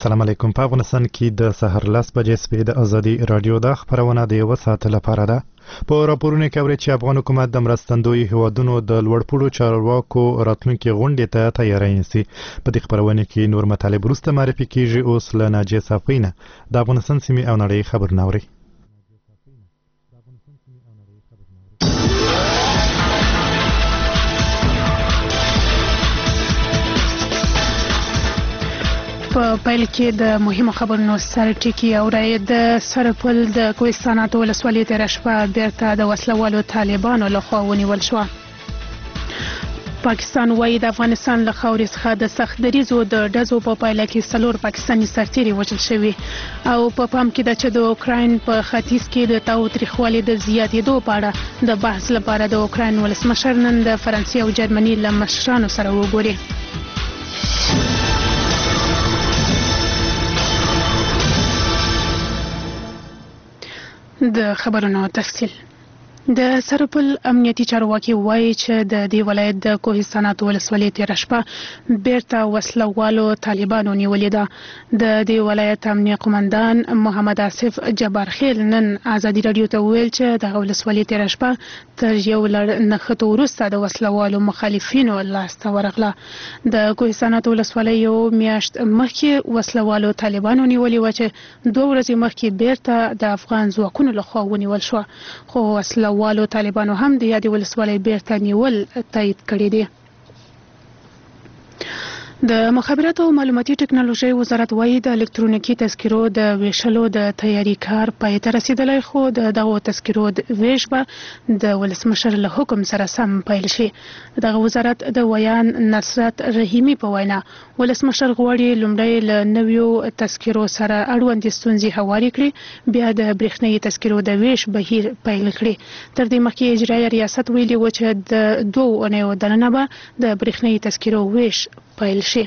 السلام علیکم. په افغانستان کې د سحر 10 بجې سپې د ازادي رادیو د خبرونه د یو ساعت لپاره ده. په راپورونو کې اوري چې افغان حکومت د مرستندوی هوادونو د لوړپوړو چارواکو راتلونکي غونډې ته تیاری نیسي. په دې خبرونه کې نور مطالب وروسته معرفي کیږي. اوس له ناجیه صافینه د افغانستان سیمې او نړۍ خبرونه اوري. په پیل کې د مهمو خبرونو سره ټکی اوري. د سرپل د کوهستانات ولسوالۍ تېره شپه بیرته د وسلوالو طالبانو لخوا ونیول شوه. پاکستان وايي د افغانستان له خاورې څخه د سخت دریځو د ډزو په پایله کې 4 پاکستاني سرتیري وژل شوي. او په پام کې ده چې د اوکراین په ختیځ کې د تاوتریخوالي د زیاتېدو په اړه د بحث لپاره د اوکراین ولسمشر نن د فرانسې او جرمني له مشرانو سره وګوري. د خبرونو تفصیل. د سرپل امنیتي چارواکي وایي چې د دې ولایت د کوهستانات ولسوالۍ تېره شپه بیرته وسلوالو طالبانو نیولې ده. د دې ولایت امنیه قومندان محمد آصف جبارخیل نن ازادي رادیو ته وویل چې د ولسوالۍ تېره شپه تر یو لړ نښتو وروسته د وسلوالو مخالفینو لاسته ورغله. د کوهستانات ولسوالۍ یو میاشت مخکې وسلوالو طالبانو نیولې وه چې 2 ورځې مخکې بیرته د افغان ځواکونو لخوا ونیول شوه. خو والو طالبانو هم د یادې ولسوالۍ بیرته نیول تایید کړی دی. د مخابراتو او معلوماتي ټکنالوژۍ وزارت وایي د الکترونیکي تذکرو د ویشلو د تیاری کار پای ته رسیدلی، خو دغه تذکرو د ویش به د ولسمشر له حکم سره سم پیل شي. دغه وزارت د ویان نصرت رحیمي په وینا ولسمشر غواړي لومړی له نویو تذکرو سره اړوندې ستونزې هوارې کړي، بیا د برېښنايي تذکرو د ویش بهیر پیل کړي. تر دې مخکې اجرایه ریاست ویلي و چې د 2 اونیو دننه به د برېښنايي تذکرو ویش پیل شي.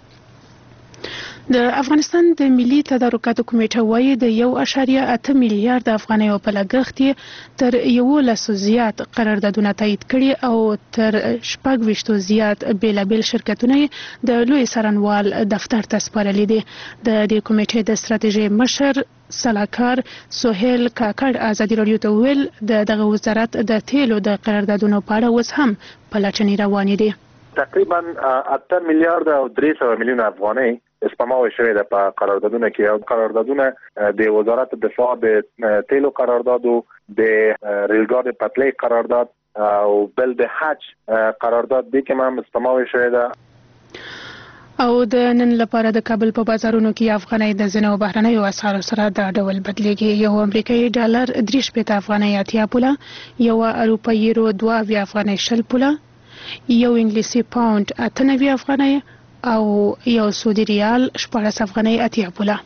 د افغانستان د ملي تدارکاتو کمیټه وایي د 1.8 میلیارډ افغانیو په لګښت تر 11 زیات قراردادونه تایید کړي او تر 26 زیات بیلابیل شرکتونه د لوی څارنوال دفتر ته سپارلي دي. د دې کمیټې د ستراتیژي مشر سلاکار سهیل کاکړ ازادي رادیو ته ویل دغه وزارت د تیلو د قراردادونو په اړه اوس هم پلټنې روانې دي. تقریبا 8 میلیارد او 300 میلیون افغانۍ سپماوي شوې ده په قراردادونو کې. او قراردادونه د وزارت دفاع د تیلو قراردادو، د ریلګاډ پټلۍ قرارداد او بل د حج قرارداد د کوم سپماوي شوې ده. او د نن لپاره د کابل په بازارونو کې افغانۍ د ځینو بهرنیو اسعارو سره د ډول بدلیږي. یو امریکایي ډالر 3 افغانۍ 80 پوله، یو اروپایي یورو 2 افغانۍ 60 پوله، یو انګلیسي پاوند 98 افغانۍ او یو سعودي ریال 14 افغانۍ 80 پوله.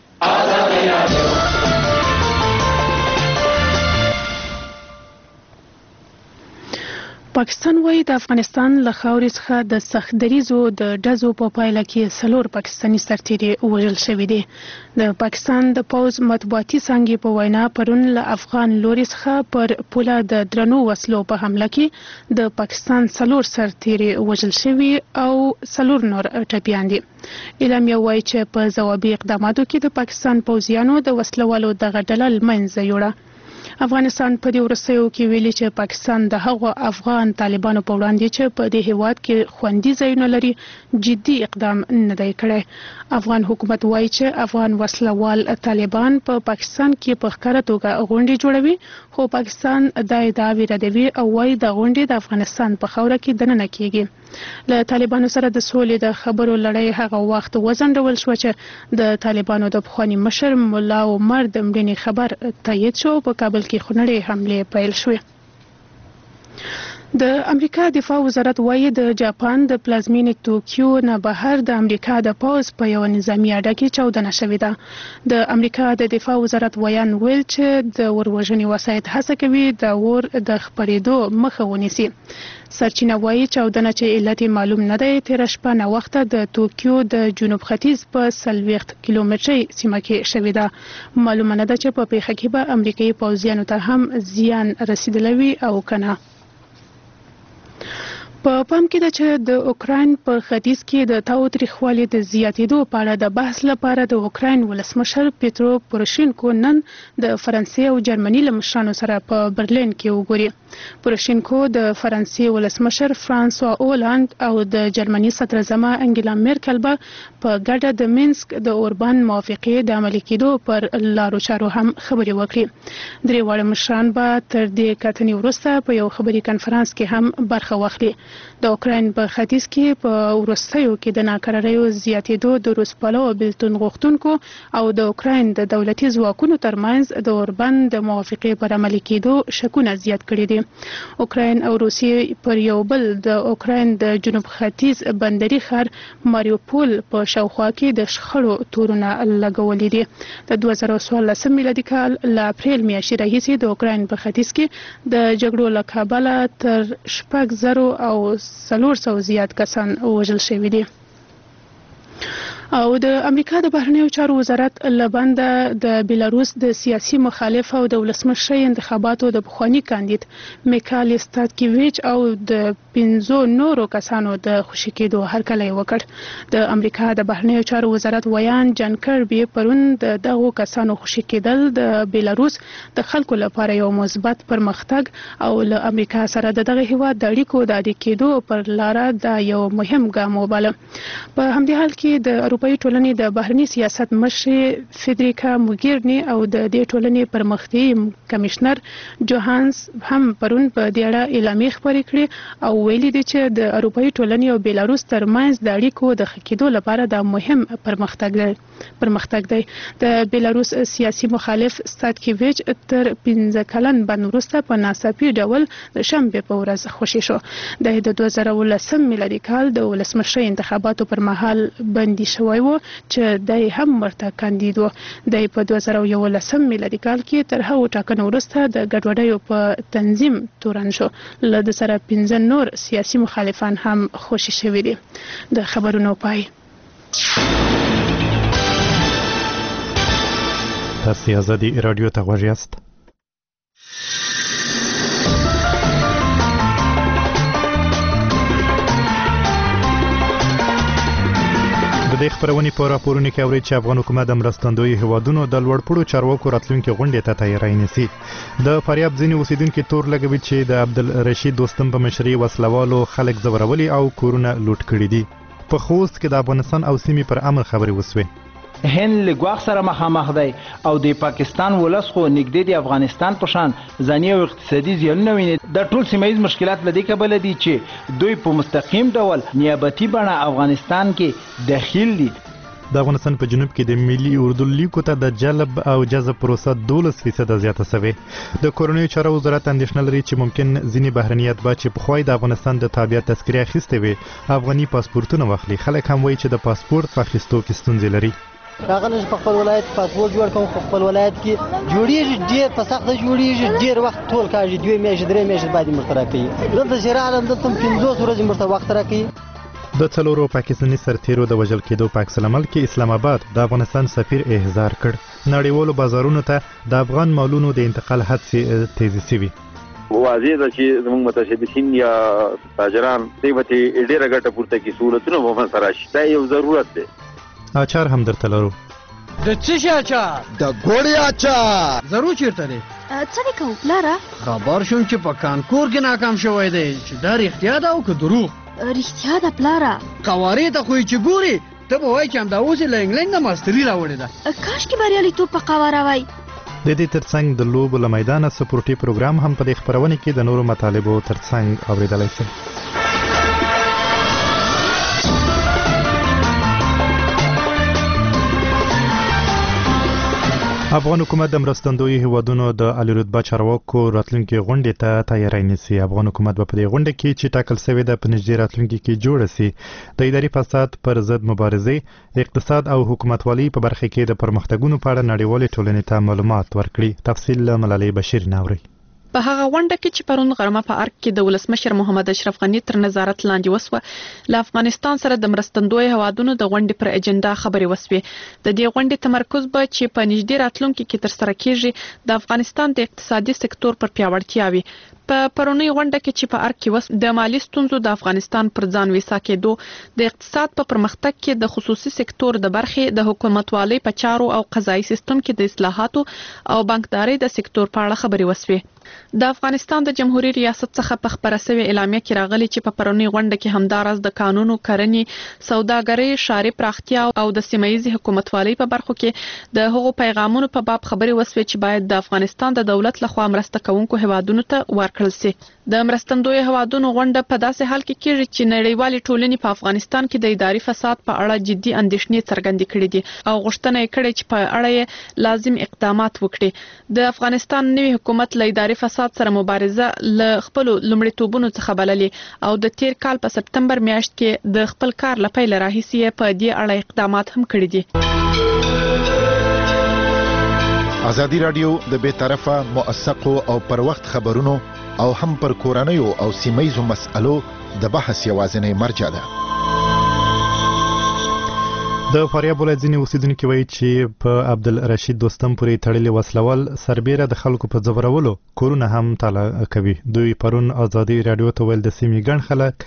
پاکستان وايي د افغانستان له خاورې څخه د سخت دریځو د ډزو په پایله کې 4 پاکستاني سرتیري وژل شوي دي. د پاکستان د پوز مطبوعاتي څانګې په وینا پرون له افغان لوري څخه پر پوله د درنو وسلو په حمله کې د پاکستان 4 سرتیري وژل شوي او 4 نور ټپیان دي. اعلامیه وايي چې په ځوابي اقداماتو کې د پاکستان پوځیانو د وسلوالو دغه ډله له منځه یوړه. افغانستان په دې وروستیو کې ویلي چې پاکستان د هغو افغان طالبانو په وړاندې چې په دې هیواد کې خوندي ځایونه لري جدي اقدام نه دی کړی. افغان حکومت وایي چې افغان وسلوال طالبان په پاکستان کې په ښکاره توګه غونډې جوړوي، خو پاکستان دا ادعاوې ردوي او وایي د غونډې د افغانستان په خاوره کې دننه کیږي. له طالبانو سره د سولې د خبرو لړۍ هغه وخت وځنډول شو چې د طالبانو د پخواني مشر ملا عمر د مړینې خبر تایید شو. په کابل کې خونړۍ حملې پیل شوې. د امریکا دفاع وزارت وایي د جاپان د پلازمینې توکیو نه بهر د امریکا د پوز په یو نظامی اډه کې چاودنه شوې ده. د امریکا د دفاع وزارت ویان ویل چې د وروژنې وسایط هڅه کوي د اور د خپرېدو مخه ونیسي. سرچینه وایي چاودنه چې علت معلوم نه دی تېره شپه ناوخته د توکیو د جنوب ختیځ په 40 کیلومترۍ سیمه کې شوې ده. معلومه نه ده چې په پیښه کې به امریکایي پوځیانو ته هم زیان رسیدلی وي او کنه. په پام کې ده چې د اوکراین په ختیځ کې د تاوتریخوالي د زیاتېدو په اړه د بحث لپاره د اوکراین ولسمشر پیترو پوروشینکو نن د فرانسې او جرمني له مشرانو سره په برلین کې وګوري. پوروشینکو د فرانسې ولسمشر فرانسوا اولند او د جرمني صدراعظم انګیلا میرکل به په ګډه د مینسک د اوربان موافقې د عملي کېدو پر لارو چارو هم خبرې وکړي. درې واړه مشران به تر دې کتنې وروسته په یو خبري کنفرانس کې هم برخه واخلي. د اوکراین په ختیځ کې په وروستیو کې د ناکراریو زیاتېدو د روس پلوه بېلتون غوښتونکو او د اوکراین د دولتي ځواکونو ترمنځ د اوربان د موافقې پر عملي کېدو شکونه زیات کړي دي. اوکراین او روسیې پر یو بل د اوکراین د جنوب ختیځ بندري ښار ماریوپول په شاوخوا کې د شخړو تورونه لګولي دي. د 2014 میلادي کال له اپریل میاشتې راهیسې د اوکراین په ختیځ کې د جګړو له کبله تر 6,000 او 400 زیات کسان وژل شوي دي. او د امریکا د بهرنیو چارو وزارت لبنده د بیلاروس د سیاسي مخالف او د ولسمشر انتخاباتو د بخوانی کاندید میکال ستاتکیویچ او د 15 نورو کسانو د خوشی کېدو هرکلی وکړ. د امریکا د بهرنیو چارو وزارت ویان جان کربي پرون د دغو کسانو خوشی کېدل د بیلاروس د خلکو لپاره یو مثبت پرمختګ او له امریکا سره دغه هیواد د اړیکو د عادي کېدو پر لار د یو مهم ګام وباله. په همدې حال کې د اروپایي ټولنې د بهرني سیاست مشر فدریکا موګیرني او د دې ټولنې پرمختیايي کمشنر جوهانس هم پرون په دې اړه اعلامیه خپرې کړې او ویلي دي چې د اروپایي ټولنې او بیلاروس ترمنځ د اړیکو د ښه کېدو لپاره د مهم پرمختګ دی. د بیلاروس سیاسي مخالف ستاتکیویچ تر 15 کلن بند وروسته په ناڅاپي ډول د شنبې په ورځ خوشی شو. د 2019 میلادي کال د ولسمشر انتخاباتو پر مهال بندي شوی و چې دای هم ورته کاندید و. د په 2011 میلادي کال کې تر هغو ټاکنو وروسته د ګډوډیو په تنظیم تورن شو. له د سره 15 نور سیاسي مخالفان هم خوشی شوي دي. د خبرونو پای. تاسو آزادي رادیو ته غوږ یاست. د دې خبرونې په راپورونو کې اوري چې افغان حکومت د مرستندوی هوادونو د لوړپوړو چارواکو راتلونکي غونډې ته تیاری نیسي. د فاریاب ځینې اوسیدونکو تور لګوي چې د عبدالرشید دوستم په مشرۍ وسلوالو خلک زورولي او کورونه لوټ کړي دي. په خوست کې د افغانستان او سیمې پر امن خبرې وسوي. هند له ګواښ سره مخامخ دی او د پاکستان ولس خو نږدې د افغانستان په شان ځاني او اقتصادي زیانونه ویني. د ټول سیمه ییز مشکلات له دې کبله دي چې دوی په مستقیم ډول نیابتي بڼه افغانستان کې داخل دي. د افغانستان په جنوب کې د ملي اردو لیکو ته د جلب او جذب پروسه 12% زیاته شوې. د کورنیو چارو وزارت اندېښنه لري چې ممکن ځینې بهرنیات به چې پخوای د افغانستان د تابعیت تذکره اخیستې وي افغاني پاسپورتونه واخلي. خلک هم وایي چې د پاسپورت په اخیستو کې ستونزې لري. راغلی په خپل ولایت پاسپورت جوړ کوم خپل ولایت کې جوړیږي ډیر په سخته جوړیږي ډیر وخت ټول کاږي 2 میاشتې 3 میاشتې بعد مرتبه کوي. دلته چې راغلم دلته 15 ورځې مرتبه وخت راکوي. د څلورو پاکستاني سرتیرو د وژل کېدو په عکس العمل کې اسلام آباد د افغانستان سفیر احضار کړ. نړیوالو بازارونو ته د افغان مالونو د انتقال هڅې تیزی شوي. واضح ده چې زموږ متشبثین یا تاجران دې به ډیره ګټه پورته کوي. سہولتونه به سره شي. دا یو ضرورت دی. اچار هم درته لرو. د څه شي اچار؟ د ګوړې اچار. ضرور چیرته دی؟ څه دې کوو پلاره؟ خبر شوم چې په کانکور کې ناکام شوی دی چې دا رښتیا ده او که دروغ؟ رښتیا ده پلاره. قوارې ته خو یې چې ګوري ته به وایي چې همدا اوس یې له انګلینډ نه ماستري راوړې ده. کاشکې بریالیتوب په قواره وای. د دې ترڅنګ د لوبو له میدانه سپورټي پروګرام هم په دې خبرونه کې د نورو مطالبو ترڅنګ اوریدلای شئ. افغان حکومت د مرستندوی هیوادونو د عالی رتبه چارواکو راتلونکي غونډې ته تیاری نیسي. افغان حکومت په دې غونډه کې چې ټاکل شوې ده په نږدې راتلونکي کې جوړه شي د اداري فساد پر ضد مبارزې، اقتصاد او حکومتولي په برخه کې د پرمختګونو په اړه نړیوالې ټولنې ته معلومات ورکړي. تفصیل له ملالۍ بشیر ناوري. په هغه غونډه کې چې پرون غرمه په ارګ کې د ولسمشر محمد اشرف غنی تر نظارت لاندې وسوه، له افغانستان سره د مرستندوی هوادونو د غونډې پر اجنډا خبرې وسوي. د دې غونډې تمرکز به چې په نږدې راتلونکي کې تر سره کیږي د افغانستان د اقتصادي سکتور پر پیاوړتیا وي. په پرونی غونډه کې چې په ارګ کې وس د مالی ستونزو د افغانستان پر ځان وسا کېدو د اقتصاد په پرمختګ کې د خصوصي سکتور د برخې د حکومتوالۍ په چارو او قضایي سیستم کې د اصلاحاتو او بانکداري د سکتور په اړه خبرې وسوې. د افغانستان د جمهوریت ریاست څخه په خبره شوی اعلامیه کې راغلي چې په پرونی غونډه کې همدارس د قانونو کرنې سوداګرۍ ښاري پراختیا او د سیمه‌ییزې حکومتوالۍ په برخو کې د هغو پیغامونو په باب خبرې وسوې چې باید د افغانستان د دولت لخوا مرسته کوونکو هیوادونو ته ورکړل شي. د مرستندوی هیوادونو غونډه په داسې حال کې کېږي چې نړیوالې ټولنې په افغانستان کې د اداري فساد په اړه جدي اندېښنې څرګندې کړې دي او غوښتنه یې کړې چې په اړه یې لازم اقدامات وکړي. د افغانستان نوي حکومت له اداري فساد سره مبارزه له خپل لومړیتوبونو څخه بللې او د تیر کال په سپتمبر میاشت کې د خپل کار لپاره راهیسي په دې اړه اقدامات هم کړی دي. ازادي رادیو د بې طرفه موثقو او پر وخت خبرونو او هم پر کورنیو او سیمه‌ییزو مسألو د بحث یوازینی مرجع ده. د فاریاب ولایت ځینې اوسیدونکي وایي چې په عبدالرشید دوستم پورې تړلې وسلوال سربیره د خلکو په ځورولو کورونه هم تالا کوي. دوی پرون ازادي رادیو ته ویل د سیمې ګڼ خلک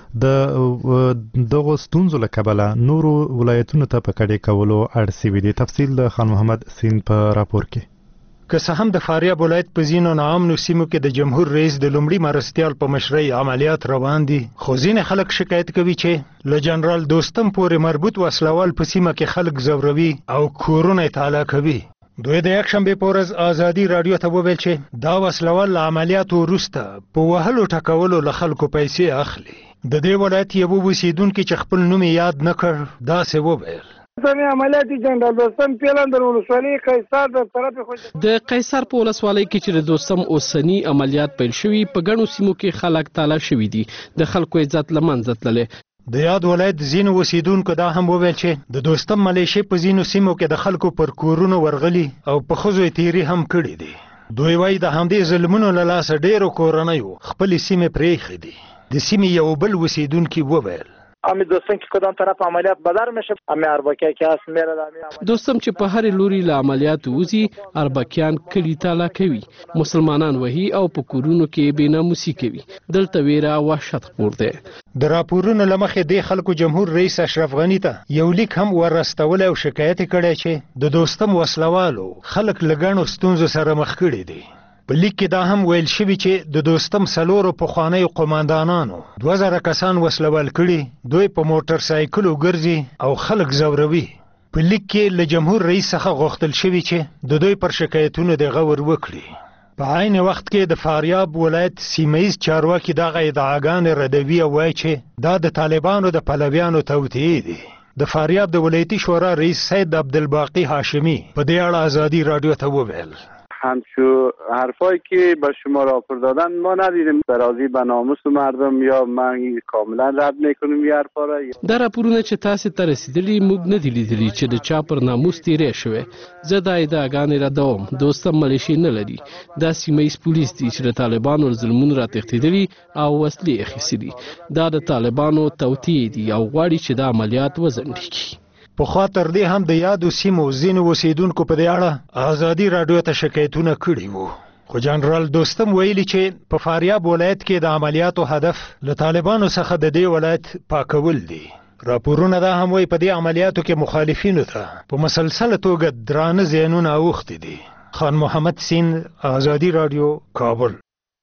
د دغه ستونزو له کبله نورو ولایتونو ته په کډې کولو اړ شوي دي. تفصیل د خان محمد سین په راپور کې. که څه هم د فاریاب ولایت په ځینو ناامنو سیمو کې د جمهور رئیس د لومړي مرستیال په مشرۍ عملیات روان دي، خو ځینې خلک شکایت کوي چې له جنرال دوستم پورې مربوط وسلوال په سیمه کې خلک ځوروي او کورونه یې تالا کوي. دوی د یکشنبې په ورځ ازادي رادیو ته وویل چې دا وسلوال له عملیاتو وروسته په وهلو ټکولو له خلکو پیسې اخلي. د دې ولایت یو اوسیدونکي چې خپل نوم یاد نه کړ داسې وویل: سمې عملیات جنرال دوستم پیلندر ولسوالۍ قیصر د طرف خو د قیصر په ولسوالۍ کې چې د دوستم اوسنی عملیات پیل شوي په ګڼو سیمو کې خلک تالا شوي دي، د خلکو عزت له منځه تللی. د یاد ولایت ځینو اوسیدونکو دا هم وویل چې د دوستم ملیشې په ځینو سیمو کې د خلکو پر کورونو ورغلي او په ښځو یې تیري هم کړي دي. دوی وایي د همدې ظلمونو له لاسه ډېرو کورنیو خپلې سیمې پرېښې دي. د سیمې یو بل اوسیدونکي وویل: امی دوستم که کدام طرف عملیات بدر میشه امی اربکیه که هست میره دوستم چې په هر لوري له عملیات وزي اربکیان کلی تالا کوي، مسلمانان وهي او په کورونو کې بېناموسي کوي. دلته ویره او وحشت خپور دی. د راپورونو له مخې د خلکو جمهور رئیس اشرف غنی ته یو لیک هم ورستولی او شکایت کړی چې د دوستم وسلوالو خلک له ګڼو ستونزو سره مخ کړي دي. په لیک کې دا هم ویل شوي چې د دوستم څلورو پخوانیو قوماندانانو 2000 کسان وسلوال کړي، دوی په موټر سایکلو ګرځي او خلک ځوروي. په لیک کې له جمهور رئیس څخه غوښتل شوي چې د دوی پر شکایتونو د غور وکړي. په عین وخت کې د فاریاب ولایت سیمه‌ییز چارواکي دغه ادعاګانې ردوي او وایي چې دا د طالبانو د پلویانو توطئې دي. د فاریاب د ولایتي شورا رئیس سید عبدالباقی هاشمی په دې اړه ازادي رادیو ته وویل: همچو حرفایی که به شما راپور دادن ما ندیدیم برازی به ناموس مردم یا من کاملا رد میکنیم یه حرفا را. دا راپورونه چې تاسو ته رسیدلی موږ نه دي لیدلي چې د چا پر ناموس تیرې شوی. زه دا ادعاګانې ردوم. دوستم ملیشې نه لري. دا سیمه‌ییز پولیس دي چې د طالبانو ظلمونو را تښتېدلي او وسلې اخیستي دي. دا د طالبانو توطئې دي او غواړي چې دا عملیات وځنډ کړي. په خوا تر دې هم د یادو سیمو ځینو اوسیدونکو په دې اړه ازادي رادیو ته شکایتونه کړي وو، خو جنرال دوستم ویلي چې په فاریاب ولایت کې د عملیاتو هدف له طالبانو څخه د دې ولایت پاکول دي. راپورونه دا هم وایي په دې عملیاتو کې مخالفینو ته په مسلسله توګه درانه زیانونه اوښتي دي. خان محمد سین، ازادي رادیو، کابل.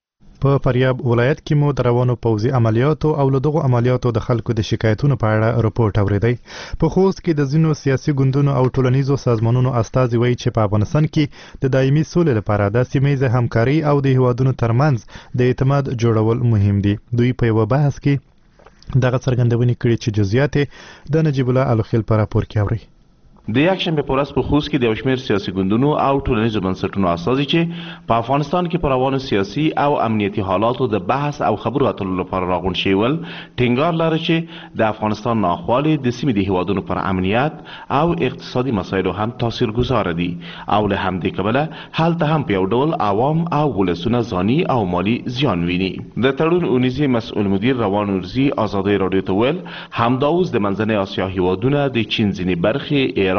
په فاریاب ولایت کې مو د روانو پوځي عملیاتو او له دغو عملیاتو د خلکو د شکایتونو په اړه رپورټ اوریدی. په خوست کې د ځینو سیاسي ګوندونو او ټولنیزو سازمانونو استازي وایي چې په افغانستان کې د دایمي سولې لپاره د سیمه‌ییزې همکاري او د هیوادونو ترمنځ د اعتماد جوړول مهم دي. دوی په یو بحث کې دغه څرګندونې کړې چې جزئیات د نجیب الله الخیل په راپور کې اوري. د یکشنبه په ورځ په خوست کې د یو شمېر سیاسي ګوندونو او ټولنیزو بنسټونو استازي چې په افغانستان کې په روانو سیاسي او امنیتي حالاتو د بحث او خبرو اترو لپاره راغونډ شوي ول، ټینګار لري چې د افغانستان ناخوالې د سیمې د هیوادونو پر امنیت او اقتصادي مسایلو هم تاثیرګذاره دي او له همدې کبله هلته هم په یو ډول عوام او ولسونه ځاني او مالي زیان ویني. د تړون اونیزي مسؤل مدیر روان ورزي ازادي رادیو ته ویل همدا اوس د منځنۍ اسیا هیوادونه د چین ځینې برخې، ایران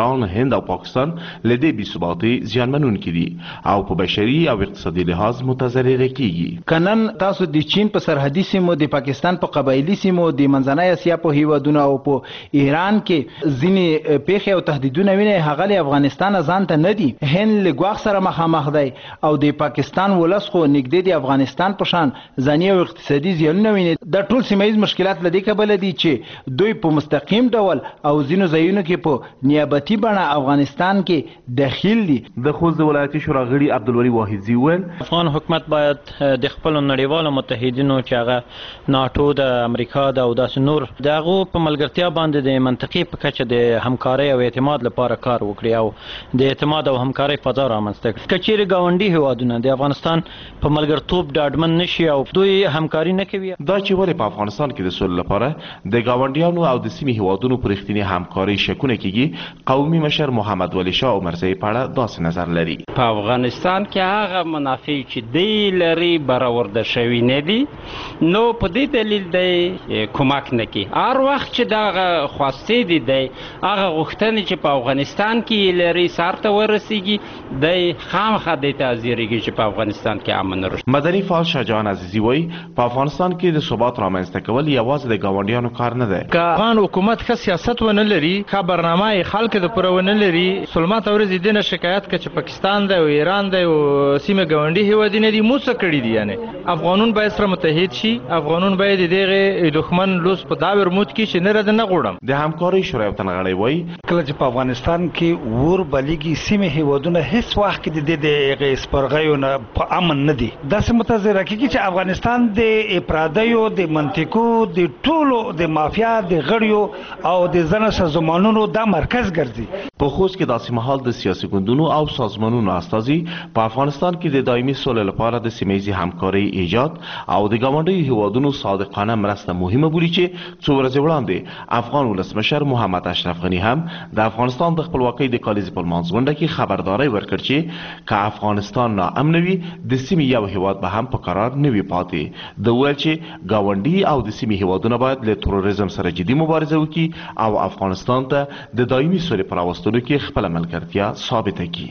ایران، هند او پاکستان لدې بې ثباتۍ زیانمنونکي دي او په بشري او اقتصادي لحاظ متضرره کیږي. کنن تاسو د چین په سرحدي سیمو، د پاکستان په قبایلي سیمو، د منځنۍ اسیا په هیوادونو او په ایران کې ځینې پیښې او تهدیدونه ویني، هغه له افغانستان ځان ته نه دي. هند له ګواښ سره مخامخ دی او د پاکستان ولس خو نږدې د افغانستان په شان ځاني او اقتصادي زیانونه ویني. د ټول سیمه ییز مشکلات له دې کبله دي چې دوی په مستقیم ډول او ځینو ځایونو کې په نیابتي بڼه افغانستان کې داخل دي. د خوست ولایتي شورا غړي عبدالولي واحدزي وویل افغان حکومت باید د خپلو نړیوالو متحدینو چې هغه ناټو د امریکا د او داسې نور د هغو په ملګرتیا باندې د منطقي په کچه د همکارۍ او اعتماد لپاره کار وکړي او د اعتماد او همکارۍ فضا رامنځته کړي. که چیرې ګاونډي هیوادونه د افغانستان په ملګرتوب ډاډمن نشي او دوی همکاري نه کوي، دا چې ولې په افغانستان کې د سولې لپاره د ګاونډیانو او د سیمې هیوادونو پر رښتینې همکارۍ شکونه کیږي، قومي مشر محمد ولی شاه عمرزی په اړه داسې نظر لري. په افغانستان کې هغه منافع چې دی لري برآورده شوي نه دي، نو په دې دلیل دی کومک نه کوي. هر وخت چې دغه خواستې دي دی هغه غوښتنې چې په افغانستان کې لري سر ته ورسیږي، دی خامخا دې ته حاضرېږي چې په افغانستان کې امن راشي. مدني فعال شاهجهان عزیزي وایي په افغانستان کې د ثبات رامنځته کول یوازې د ګاونډیانو کار نه دی. که افغان حکومت ښه سیاست ونه لري، ښه برنامه یې خلکو د پوره ونه لري، سلمات ورځې دې نه شکایت کوي چې پاکستان دی او ایران دی او سیمه ګاونډي هیوادونه دي مو څه کړي دي. یعنې افغانون باید سره متحد شي، افغانون باید د دغه دښمن لوس په دا ورموت کې چې نه رد نه غوړم. د همکارۍ شورا یو تن غړی وایي کله چې په افغانستان کې ور بلیږي سیمه هیوادونه هیڅ وخت کې د سپرغیو نه په امن نه دي. داسې متضرره کېږي چې افغانستان د افرادیو د منطقو د ټولو د مافیا د غړیو او د ځنه سازمانونو دا مرکز ګرځي. په خوست کې داسې مهال د سیاسي ګوندونو او سازمانونو استازي په افغانستان کې د دایمي سولې لپاره د سیمه ییزې همکارۍ ایجاد او د ګاونډیو هیوادونو صادقانه مرسته مهمه بولي چې څو ورځې وړاندې افغان ولسمشر محمد اشرف غني هم د افغانستان د خپلواکۍ د کالیزې په لمانځ غونډه کې خبرداری ورکړ چې که افغانستان ناامن وي د سیمې یو هیواد به هم په قرار نه وي پاتې. د ویل چې ګاونډي او د سیمې هیوادونه باید له تروریزم سره جدي مبارزه وکړي او افغانستان ته د دایمي سولې په راوستلو کې خپله ملګرتیا ثابته کړي.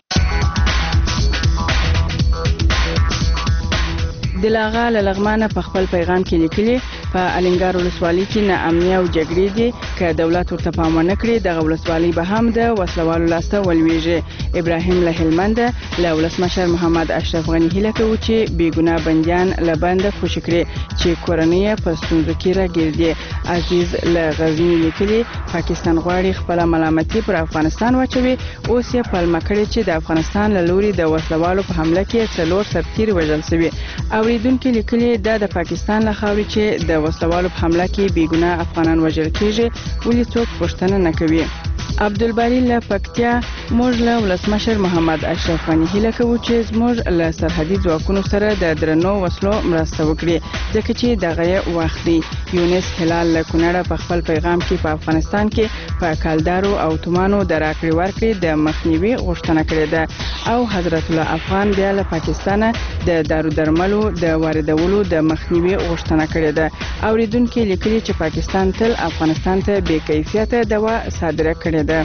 دلاغه لغمانه په خپل پیغام کې لیکلي په الینګار ولسوالۍ کې ناامني او جګړې دي، که دولت ورته پام ونه کړي دغه ولسوالۍ به هم د وسلوالو لاسته ولویږي. ابراهیم له هلمند له ولسمشر محمد اشرف غني هیله کوي چې بې ګناه بندیان له بنده خوشي کړي چې کورنۍ په ستونزو کې راګرځي. عزیز له غزني لیکلي پاکستان غواړي خپل ملامتي پر افغانستان واچوي، اوس یې پلمه کړي چې د افغانستان له لوري د وسلوالو په حمله کې 4 سرتیري وژل شوي. اوریدونکو لیکلي د پاکستان له خاورې چې د وسلوالو په حمله کې بې ګناه افغانان وژل کېږي ولې څوک پوښتنه نه کوي. عبدالباری له پکتیا موږ له ولسمشر محمد اشرف غني هیله کوو چې زموږ له سرحدي ځواکونو سره د درنو وسلو مرسته وکړي ځکه چې دغه وخت دی. یونس هلال له کونړه په خپل پیغام کې په افغانستان کې په کالدارو او تومانو د راکړې ورکړې د مخنیوي غوښتنه کړې ده او حضرت الله افغان بیا له پاکستان د دارو درملو د واردولو د مخنیوي غوښتنه کړې ده. اوریدونکو لیکلي چې پاکستان تل افغانستان ته بې کیفیته دوا صادره کړې ده.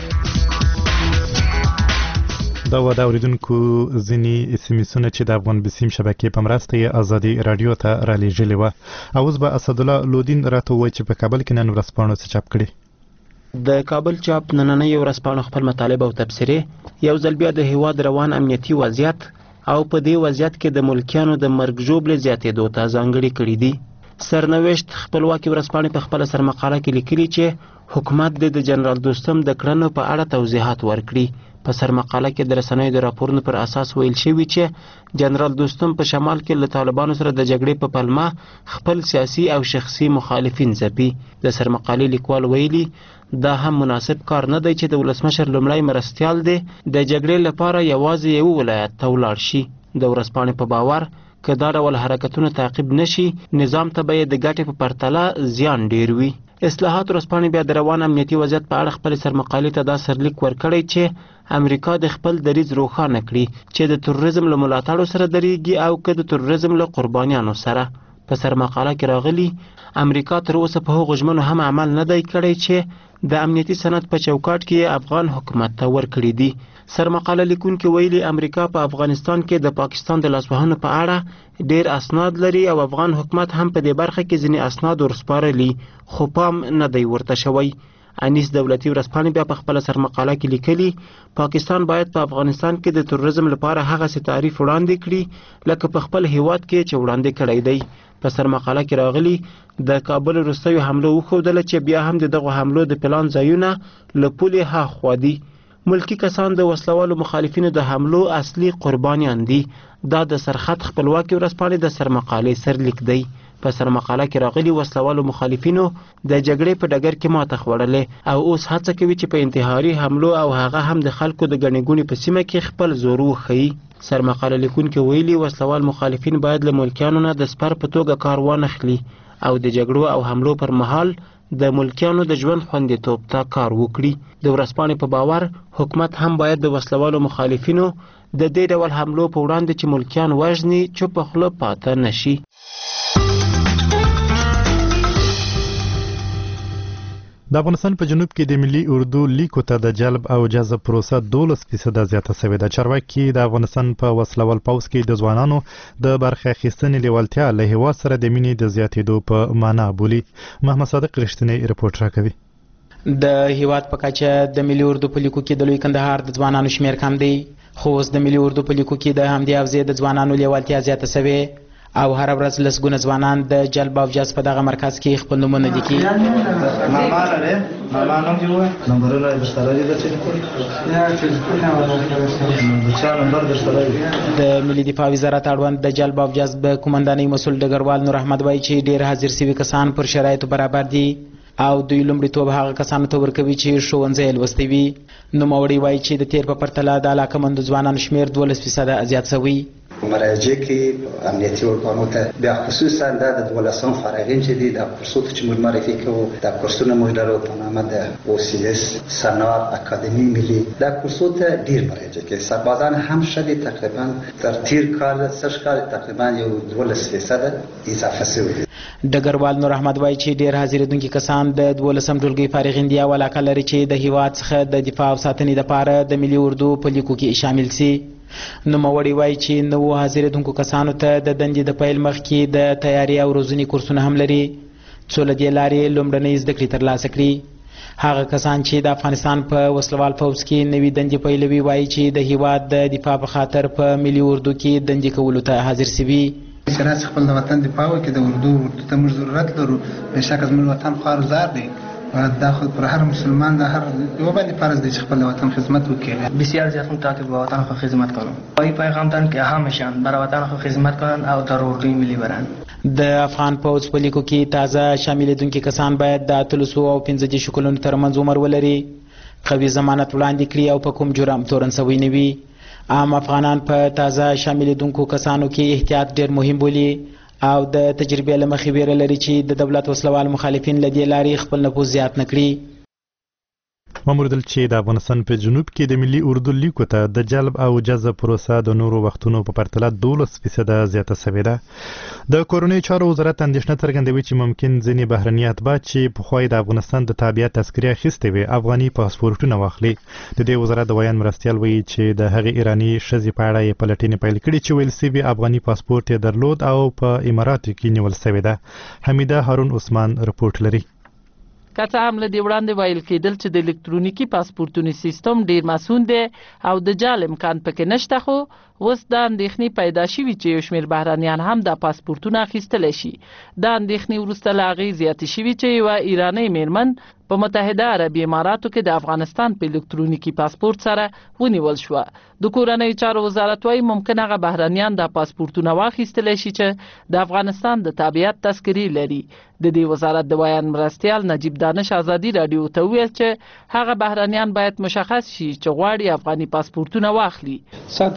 دا و د اوریدونکو ځینې سیمسونه چې د افغان بسیم شبکې په مرسته یې ازادي رادیو ته را لیږلې وه. اوس به اسدالله لودین راته ووایي چې په کابل کې نن ورځپاڼو څه چاپ کړي. د کابل چاپ نننۍ ورځپاڼو خپل مطالب او تبصرې یو ځل بیا د هیواد روان امنیتي وضعیت او په دې وضعیت کې د ملکیانو د مرګ ژوبلې زیاتېدو ته ځانګړي کړي دي. سرنوشت خپلواکي ورځپاڼې په خپله سرمقاله کې لیکلي چې حکومت د جنرال دوستم د کړنو په اړه توضیحات ورکړي. په سرمقاله کې د رسنیو د راپورونو پر اساس ویل شوي چې جنرال دوستم په شمال کې له طالبانو سره د جګړې په پلمه خپل سیاسي او شخصي مخالفین ځپي. د سرمقالې لیکوال ویلي دا هم مناسب کار نه دی چې د ولسمشر لومړی مرستیال دی د جګړې لپاره یوازې یو ولایت ته ولاړ شي. د ورځپاڼې په باور که دا ډول حرکتونه تعقیب نشي نظام ته به د ګټې په پرتله زیان ډیر وي. اصلاحات ورځپاڼې بیا د روان امنیتي وضعیت په اړه خپل سرمقالې ته دا سرلیک ورکړی چې امریکا د خپل دریځ روښانه کړي چې د تروریزم له ملاتړو سره درېږي او که د تروریزم له قربانیانو سره. په سرمقاله کې راغلي امریکا تر اوسه په هغو ژمنو هم عمل نه دی کړی چې د امنیتي سند په چوکاټ کې افغان حکومت ته ورکړي دي. سرمقاله لیکونکي ویلي امریکا په افغانستان کې د پاکستان د لاسوهنو په اړه ډیر اسناد لري او افغان حکومت هم په دې برخه کې ځینې اسناد ورسپارلي خو پام نه دی ورته شوی. انیس دولتي ورځپاڼې بیا په خپله سرمقاله کې لیکلي پاکستان باید په افغانستان کې د تروریزم لپاره هغسې تعریف وړاندې کړي لکه په خپل هیواد کې چې وړاندې کړی دی. په سرمقاله کې راغلي د کابل وروستیو حملو وښودله چې بیا هم د دغو حملو د پلان ځایونه له پولې هاخوا دي. ملکی کسان د وسلوالو مخالفینو د حملو اصلي قربانیان دي. دا د سرخط خپلواکي ورځپاڼې د سرمقالې سرلیک دی. په سرمقاله کې راغلي وسلوالو مخالفینو د جګړې په ډګر کې ماته خوړلې او اوس هڅه کوي چې په انتحاري حملو او هغه هم د خلکو د ګڼې ګوڼې په سیمه کې خپل زور وښیي. سرمقاله لیکونکي ویلي وسلوال مخالفین باید له ملکیانو نه د سپر په توګه کار وانخلي او د جګړو او حملو پر مهال د ملکیانو د ژوند خوندیتوب ته کار وکړي. د ورځپاڼې په باور حکومت هم باید د وسلوالو مخالفینو د دې ډول حملو په وړاندې چې ملکیان وژني چوپه خوله پاته نشي. د افغانستان په جنوب کې د ملي اردو لیکو ته د جلب او جذب پروسه 12% زیاته شوې ده. چارواکي د افغانستان په وسلوال پوځ کې د ځوانانو د برخه اخیستنې لیوالتیا له هیواد سره د مینې د زیاتېدو په معنا بولي. محمد صادق رښتینی رپورټ راکوي. د هیواد په کچه د ملي اردو په لیکو کې د لوی کندهار د ځوانانو شمیر کم دی خو اوس د ملي اردو په لیکو کې د همدې حوزې د ځوانانو لیوالتیا زیاته شوې او هر ورځ لسګونه ځوانان د جلب او جذب په دغه مرکز کې خپل نومونه لیکي. د ملي دفاع وزارت اړوند د جلب او جذب قومندانۍ مسؤل ډګروال نور احمد وایي چې ډیر حاضر شوي کسان پر شرایطو برابر دي او دوی لومړیتوب هغه کسانو ته ورکوي چې ښوونځی لوستی وي. نوموړی وایي چې د تیر په پرتله د علاقمندو ځوانانو شمیر 12% زیات شوی. مراجعه کې امنیتي ارګانو ته بیا خصوصا د 12 فارغین چې دي د کورسونو چې موږ معرفي کوو د کورسونو موږ لرو په نامه د OCS سنار اکادمی ملي د کورسونو ته ډیر مراجعه کوي. سربازان هم شدي تقریبا تر تیر کال سر کال تقریبا یو 12% اضافه شوی. ډګروال نور احمد وایي چې ډیر حاضرېدونکي کسان د 12 ټولګي فارغین دي او علاقه لري چې د هیواد څخه د دفاع او ساتنې لپاره د ملي اردو په لیکو کې شامل شي. نوموړی وایي چې نوو حاضرېدونکو کسانو ته د دندې د پیل مخکې د تیاري او روزنې کورسونه هم لري څو له دې لارې لومړنۍ زده کړې ترلاسه کړي. هغه کسان چې د افغانستان په وسلوال پوځ کې نوي دندې پیلوي وایي چې د هیواد د دفاع په خاطر په ملي اردو کې دندې کولو ته حاضر شوي. چې راځي خپل د وطن دفاع وکړي د اردو ته موږ ضرورت لرو. بېشکه زموږ وطن خو ارزار دی دا خود پر هر مسلمان د هر یو باندې فرض دی چې خپل وطن خدمت وکړي. بسیار زیاد متعهد به وطن خود خدمت کنم. پای پیغام دادن که همشان برای وطن خود خدمت کنند او در اردوی ملی برند. د افغان پوځ په لیکو کې تازه شاملېدونکي کسان باید د 300 او 15 کلونو ترمنځ عمر ولري، قوي ضمانت وړاندې کړي او په کوم جرم تورن شوي نه وي. عام افغانان په تازه شاملېدونکو کسانو کې احتیاط ډېر مهم بولي او د تجربې له مخې ویره لري چې د دولت وسلوال مخالفین له دې لارې خپل نفوذ زیات نه کړي. ماموردل چې د افغانستان په جنوب کې د ملي اردو لیکو ته د جلب او جذب پروسه د نورو وختونو په پرتله 12% زیاته شوې ده. د کورنۍ چارو وزارت اندېښنه څرګندوي چې ممکن ځینې بهرني اتباع چې پخوا د افغانستان د تابعیت تذکره اخیستې وي افغاني پاسپورټونه واخلي. د دې وزارت د بیان مرستیال وایي چې د هغې ایراني ښځې په اړه یې پلټنې پیل کړي چې ویل شوي افغاني پاسپورټ یې درلود او په اماراتو کې نیول شوې ده. حمیده هارون عثمان رپورټ لري. که څه هم له دې وړاندې ویل کېدل چې د الکترونیکي پاسپورټونو سیستم ډیر مسون دی او د جعل امکان پکې نشته، خو اوس د اندېښنې پیدا شوي چې یو شمېر بهرنیان هم د پاسپورټونه اخیستلی شي. د اندېښنې وروسته له هغې زیاتې شوي چې یوه ایرانۍ میرمن په متحده عربي اماراتو کې د افغانستان په الکترونیکي پاسپورټ سره ونیول شوه. د کورنۍ چارو وزارت وايي ممکن هغه بهرنیان د پاسپورټونه واخیستلی شي چې د افغانستان د تابعیت تذکرې لري. د دې وزارت د بیان مرستیال نجیب دانش ازادي راډیو ته وویل چې هغه بهرنیان باید مشخص شي چې غواړي افغاني پاسپورټونه واخلي. 100% چیزی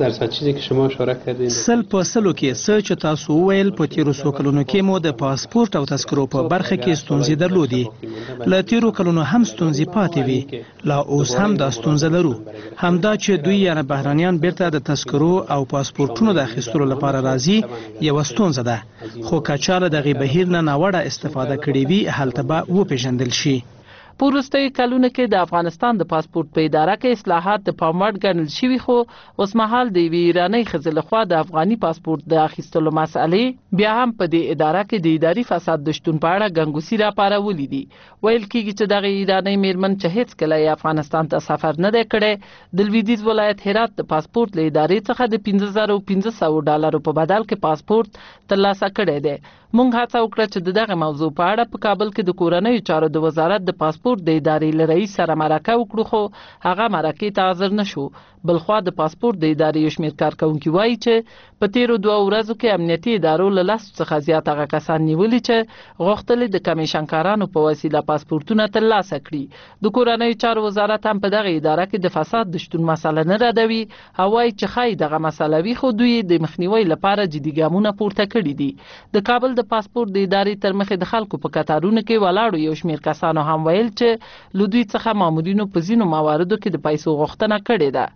موضوعی که شما اشاره کردین. سل په سلو کې څه چې تاسو وویل په تیرو څو کلونو کې مو د پاسپورت او تذکرو په برخه کې ستونزې درلودې. له تیرو کلونو هم ستونزې پاتې وي. لا اوس هم دا ستونزه لرو. همدا چې دوی یعنی بهرانیان بیرته د تذکرو او پاسپورتونو د اخیستلو لپاره راځي یو ستونزه ده. خو کچاله دغه بهیر نه ناوړه استفاده کړې وي هلته به وپېژندل شي. په وروستیو کلونو کې د افغانستان د پاسپورت په اداره کې اصلاحات د پام وړ ګڼل شوي خو اوس مهال د یوې ایرانۍ ښځې لخوا د افغاني پاسپورت د اخیستلو مسئلې بیا هم په دې اداره کې د اداري فساد د شتون په اړه ګنګوسي راپارولي دي. ویل کېږي چې دغه ایرانۍ میرمن چې هېڅکله یې افغانستان ته سفر نه دی کړی د لویدیځ ولایت هرات د پاسپورت له ادارې څخه د $15,500 په بدل کې پاسپورت ترلاسه کړی دی. موږ هڅه وکړه چې دغه موضوع په اړه په کابل کې د کورنیو چارو د وزارت د پاسپورت د ادارې له رئیس سره مرکه وکړو خو هغه مرکې ته حاضر نشو. بلخوا د پاسپورت د ادارې یو شمېر کارکوونکي وایي چې په تیرو 2 ورځو کې امنیتي ادارو له 10 څخه زیات هغه کسان نیولي چې غوښتل د کمیشنکارانو په وسیله پاسپورتونه ترلاسه کړي. د کورنیو چارو وزارت هم په دغه اداره کې د فساد د شتون مسله نه ردوي او وایي چې ښایي دغه مسله وي خو دوی د مخنیوي لپاره جدي ګامونه پورته کړي دي. د کابل د پاسپورت د ادارې تر مخې د خلکو په کتارونو کې ولاړو یو شمېر کسانو هم ویل چې له دوی څخه مامورینو په ځینو مواردو کې د پیسو غوښتنه کړې ده.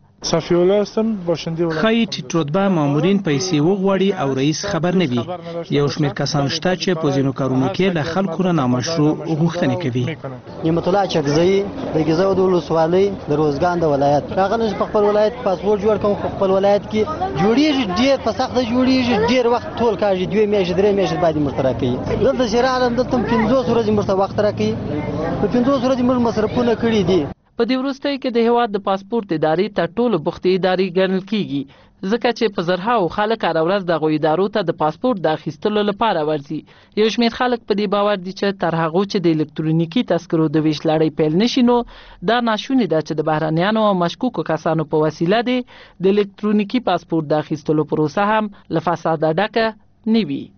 ښایي ټیټ رتبه مامورین پیسې وغواړي او رئیس خبر نه وي. یو شمېر کسان شته چې په ځینو کارونو کې له خلکو نه نامشروع غوښتنې کوي. نعمت الله چکزی د ګیزو د ولسوالۍ د روزګان د ولایت راغلی په خپل ولایت پاسپورت جوړ کوم خپل ولایت کې جوړیږي ډېر په سخته جوړیږي ډېر وخت ټول کاږي 2 میاشتې 3 میاشتې باندې مرتره کوي. دلته چې راغلم دلته 15 ورځې مرته وخت راکوي. په 15 ورځې موږ مصرفونه کړي دي. په دې وروستیو کې د هېواد د پاسپورت ادارې تر ټولو بوختې ادارې ګڼل کېږي ځکه چې په زرهاو خلک هره ورځ دغو ادارو ته د پاسپورت د اخیستلو لپاره ورځي. یو شمېر خلک په دې باور دي چې تر هغو چې د الکترونیکي تذکرو د ویش لړۍ پیل نشي نو دا ناشونې ده چې د بهرنیانو او مشکوکو کسانو په وسیله د الکترونیکي پاسپورت د اخیستلو پروسه هم له فساده ډکه نه وي.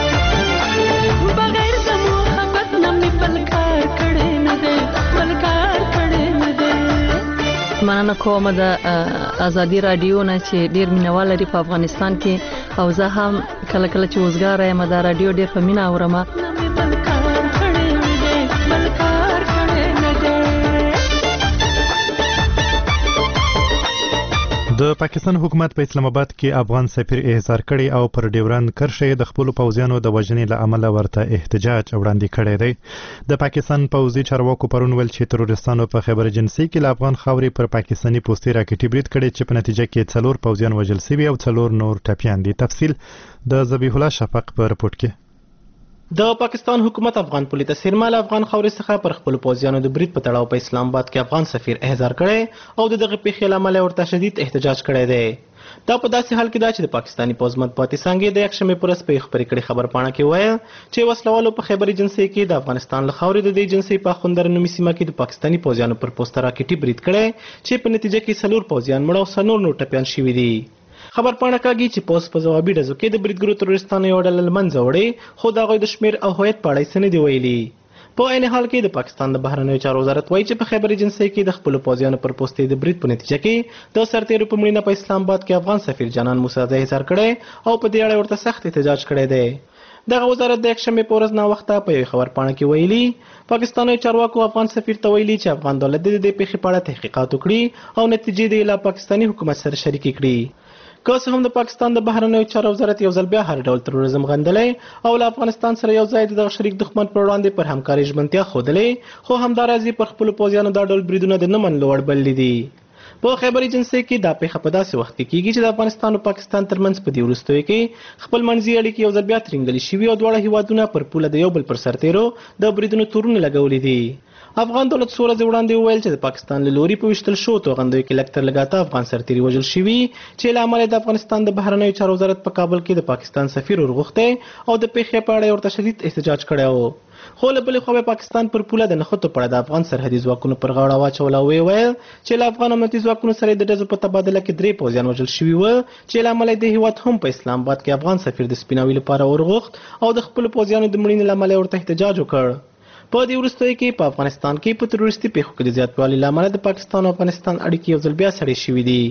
مننه کوم د ازادي رادیو نه چې ډیر مینوال لري په افغانستان کې او زه هم کله کله چې وزګار یم د رادیو ډیر په مینا اورم. د پاکستان حکومت په اسلام آباد کې افغان سفیر احضار کړي او پر ډیورند کرښې د خپل پوځیانو د وژنې له امله ورته احتجاج وړاندې کړی دی. د پاکستان پوځي چارواکو پرون ویل چې تروریستانو په خیبر جنسي کې له افغان خاورې پر پاکستاني پوستي راکټي برید کړي چې په نتیجه کې 4 پوځیان وژل شوي او 4 نور ټپیان دي. تفصیل د ذبیح الله شفق په رپورت کې. د پاکستان حکومت افغان پولیس سرمال افغان خاورې څخه پر خپل پوځیانو د برید په تړاو په اسلام آباد کې افغان سفیر احضار کړي او دغه پیښې له امله ورته شدید احتجاج کړی دی. دا په داسې حال کې دا چې د پاکستاني پوځ مطبوعاتي څانګې د یکشنبې پر ورځ په خبرې کړې خبرپاڼه کې وایي چې وسلوالو په خیبر جنسي کې د افغانستان له خاورې د دې جنسي په خوندر نومي سیمه کې د پاکستاني پوځیانو پر پوسټ راکټي برید کړی چې په نتیجه کې 4 پوځیان مړه او 4 نور ټپیان شوي دي. خبرپاڼه کاږي چې پوس په ځوابي ډزو کې د بریدګرو تروریستانو یو ډله له منځه وړې خو د هغوی د شمېر او هویت په اړه یې څه نه دي ویلي. په عین حال کې د پاکستان د بهرنیو چارو وزارت وایي چې په خیبر جنسي کې د خپلو پوځیانو پر پوستې د برید په نتیجه کې د سرتیرو په مړینه په اسلام آباد کې افغان سفیر جانان موسیزی احضار کړی او په دې اړه ورته سخت احتجاج کړی دی. دغه وزارت د یکشنبې په ورځ ناوخته په یوې خبرپاڼه کې ویلي پاکستاني چارواکو افغان سفیر ته ویلي چې افغان دولت د دې پیښې په اړه تحقیقات وکړي او نتیجې د له پاکستاني حکومت سره شریکې کړي. که څه هم د پاکستان د بهرنیو چارو وزارت یو ځل بیا هر ډول تروریزم غندلی او له افغانستان سره یو ځای د شریک دښمن پر وړاندې پر همکارۍ ژمنتیا ښودلې خو همداراز پر خپلو پوځیانو دا ډول بریدونه د نه منلو وړ بللي دي. په خیبر جنسي کې دا پیښه په داسې وخت کې کیږي چې د افغانستان او پاکستان ترمنځ په دې وروستیو کې خپل منځي اړیکې یو ځل بیا ترینګلې شوي او دواړه هیوادونه پر پوله د یو بل پر سرتیرو د بریدونو تورونه لګولي دي. افغان دولت څو ورځې وړاندې وویل چې د پاکستان له لوري په ویشتل شوو توغندیو کې لږ تر لږه اته افغان سرتیري وژل شوي چې له امله د افغانستان د بهرنیو چارو وزارت په کابل کې د پاکستان سفیر ورغوښتی او د پیښې په اړه ورته شدید احتجاج کړی و. خو له بلې خوا پاکستان پر پوله د نښتو په اړه د افغان سرحدي ځواکونو پر غاړه واچول او ویل چې له افغان امنیتي ځواکونو سره د ډزو په تبادله کې 3 پوځیان وژل شوي وو چې له امله د هیواد هم په اسلام آباد کې افغان سفیر د سپیناوي لپاره ورغوښت او د خپلو پوځیانو د مړینې له امله ورته احتجاج وکړ. په دې وروستیو کې په افغانستان کې په تروریستي پیښو کې د زیاتوالي له امله د پاکستان او افغانستان اړیکې یو ځل بیا سړې شوي دي.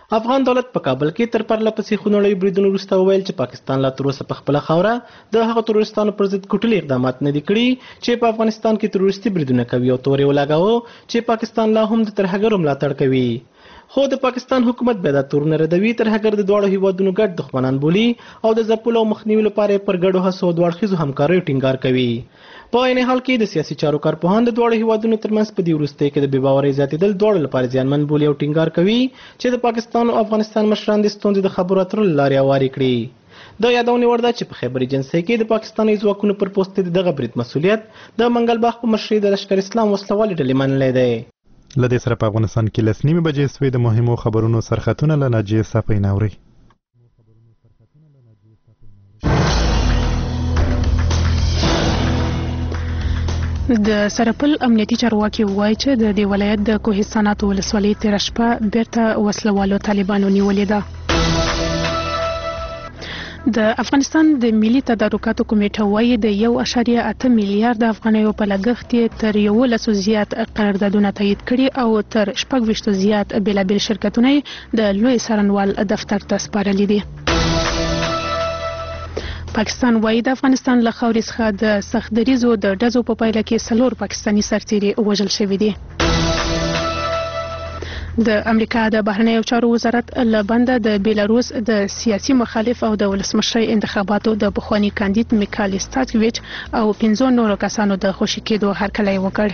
افغان دولت په کابل کې تر پرله پسې خونړیو بریدونو وروسته وویل چې پاکستان لا تر اوسه په خپله خاوره د هغو تروریستانو پر ضد کوټلي اقدامات نه دي کړي چې په افغانستان کې تروریستي بریدونه کوي او تورې ولګاوه چې پاکستان لا هم د ترهګرو ملاتړ کوي. خو د پاکستان حکومت بیا دا تورونه ردوي. ترهګر د دواړو هیوادونو ګډ دښمنان بولي او د ځپلو او مخنیوي لپاره پر ګډو هڅو او دواړخیزو همکاریو ټینګار کوي. په عین حال کې د سیاسي چارو کارپوهان د دواړو هیوادونو ترمنځ په دې وروستیو کې د بې باورۍ زیاتېدل دواړو لپاره زیانمن بولي او ټینګار کوي چې د پاکستان او افغانستان مشران د ستونزې د خبرو اترو له لارې هوارې کړي. د یادونې وړ ده چې په خیبر ایجنسۍ کې د پاکستاني ځواکونو پر پوستې د دغه برید مسؤلیت د منګل باغ په مشرۍ د لشکر اسلام وسلوالې ډلې منلی دی. له دې سره په افغانستان کې 9:30 بجې سوې. د مهمو خبرونو سرخطونه له ناجیه صافۍ ناوري. د سرپل امنیتي چارواکي وایي چې د دې ولایت د کوهستانات ولسوالۍ تېره شپه بیرته وسلوالو طالبانو نیولې ده. د افغانستان د ملي تدارکاتو کمیټه وایي د 1.8 میلیارډ افغانیو په لګښت یې تر 11 زیات قراردادونه تایید کړي او تر 26 زیات بېلابېل شرکتونه د لوی څارنوال دفتر ته سپارلي دي. پاکستان وایي د افغانستان له خاورې څخه د سختدریزو د ډزو په پایله کې 4 پاکستاني سرتیري وژل شوي دي. د امریکا د بهرنیو چارو وزارت له بنده د بیلاروس د سیاسي مخالف او د ولسمشرۍ انتخاباتو د پخواني کاندید میکال ستاچویچ او 15 نورو کسانو د خوشي کېدو هرکلی وکړ.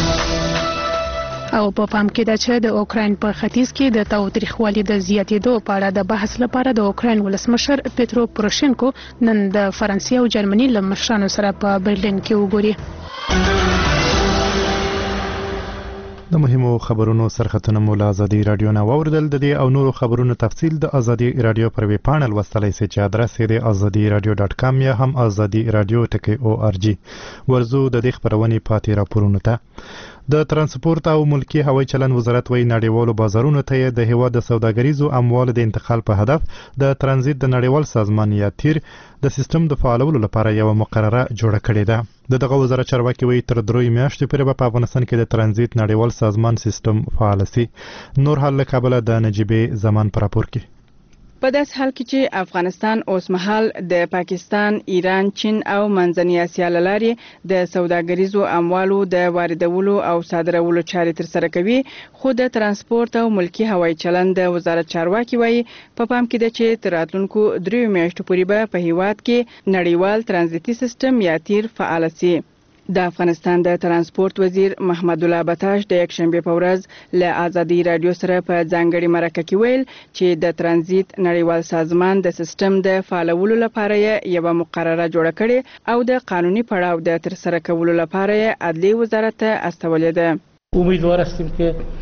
او په پام کې ده چې د اوکراین په ختیځ کې د تاوتریخوالي د زیاتېدو په اړه د بحث لپاره د اوکراین ولسمشر پېترو پوروشینکو نن د فرانسې او جرمني له مشرانو سره په برلین کې وګوري. د مهمو خبرونو سرخطونه مو له ازادي رادیو نه واوریدل. د دې او نورو خبرونو تفصیل د ازادي رادیو پر ویب پاڼه لوستلی سئ چې ادرس یې د azadiradio.com یا هم azadiradio.org. ورځو د دې خبرونې پاتې راپورونو ته. د ترانسپورت او ملکی هوایي چلند وزارت وایي نړیوالو بازارونو ته د هیواد د سوداګریزو اموالو د انتقال په هدف د ترانزیت د نړیوال سازمان یا تیر د سیستم د فعالولو لپاره یو مقرره جوړه کړې ده. دغه وزارت چارواکي وایي تر 3 میاشتې پورې په افغانستان کې د ترانزیت نړیوال سازمان سیستم فعال شي. نور حال له کابل د نجیبې زمان پر راپور کې. په داس حال کې چې افغانستان اوس مهال د پاکستان، ایران، چین او منځنۍ اسیا له لارې د سوداګریزو اموالو د واردولو او صادرولو چارې ترسره کوي، خو د ترانسپورت او ملکی هوایي چلند د وزارت چارواکي وایي په پام کې ده چې تر راتلونکو 3 میاشتو پورې به په هیواد کې نړیوال ترانزیتي سیستم یا تیر فعال شي. د افغانستان د ترانسپورت وزیر محمد الله بتاش د یکشنبه په ورځ له ازادي رادیو سره په ځانګړي مرکه کې ویل چې د ترانزیت نړیوال سازمان د سیستم د فعالولو لپاره یو مقرره جوړه کړې او د قانوني پړاو د ترسره کولو لپاره عدلیه وزارت ته استولې ده. امیدوار هستیم که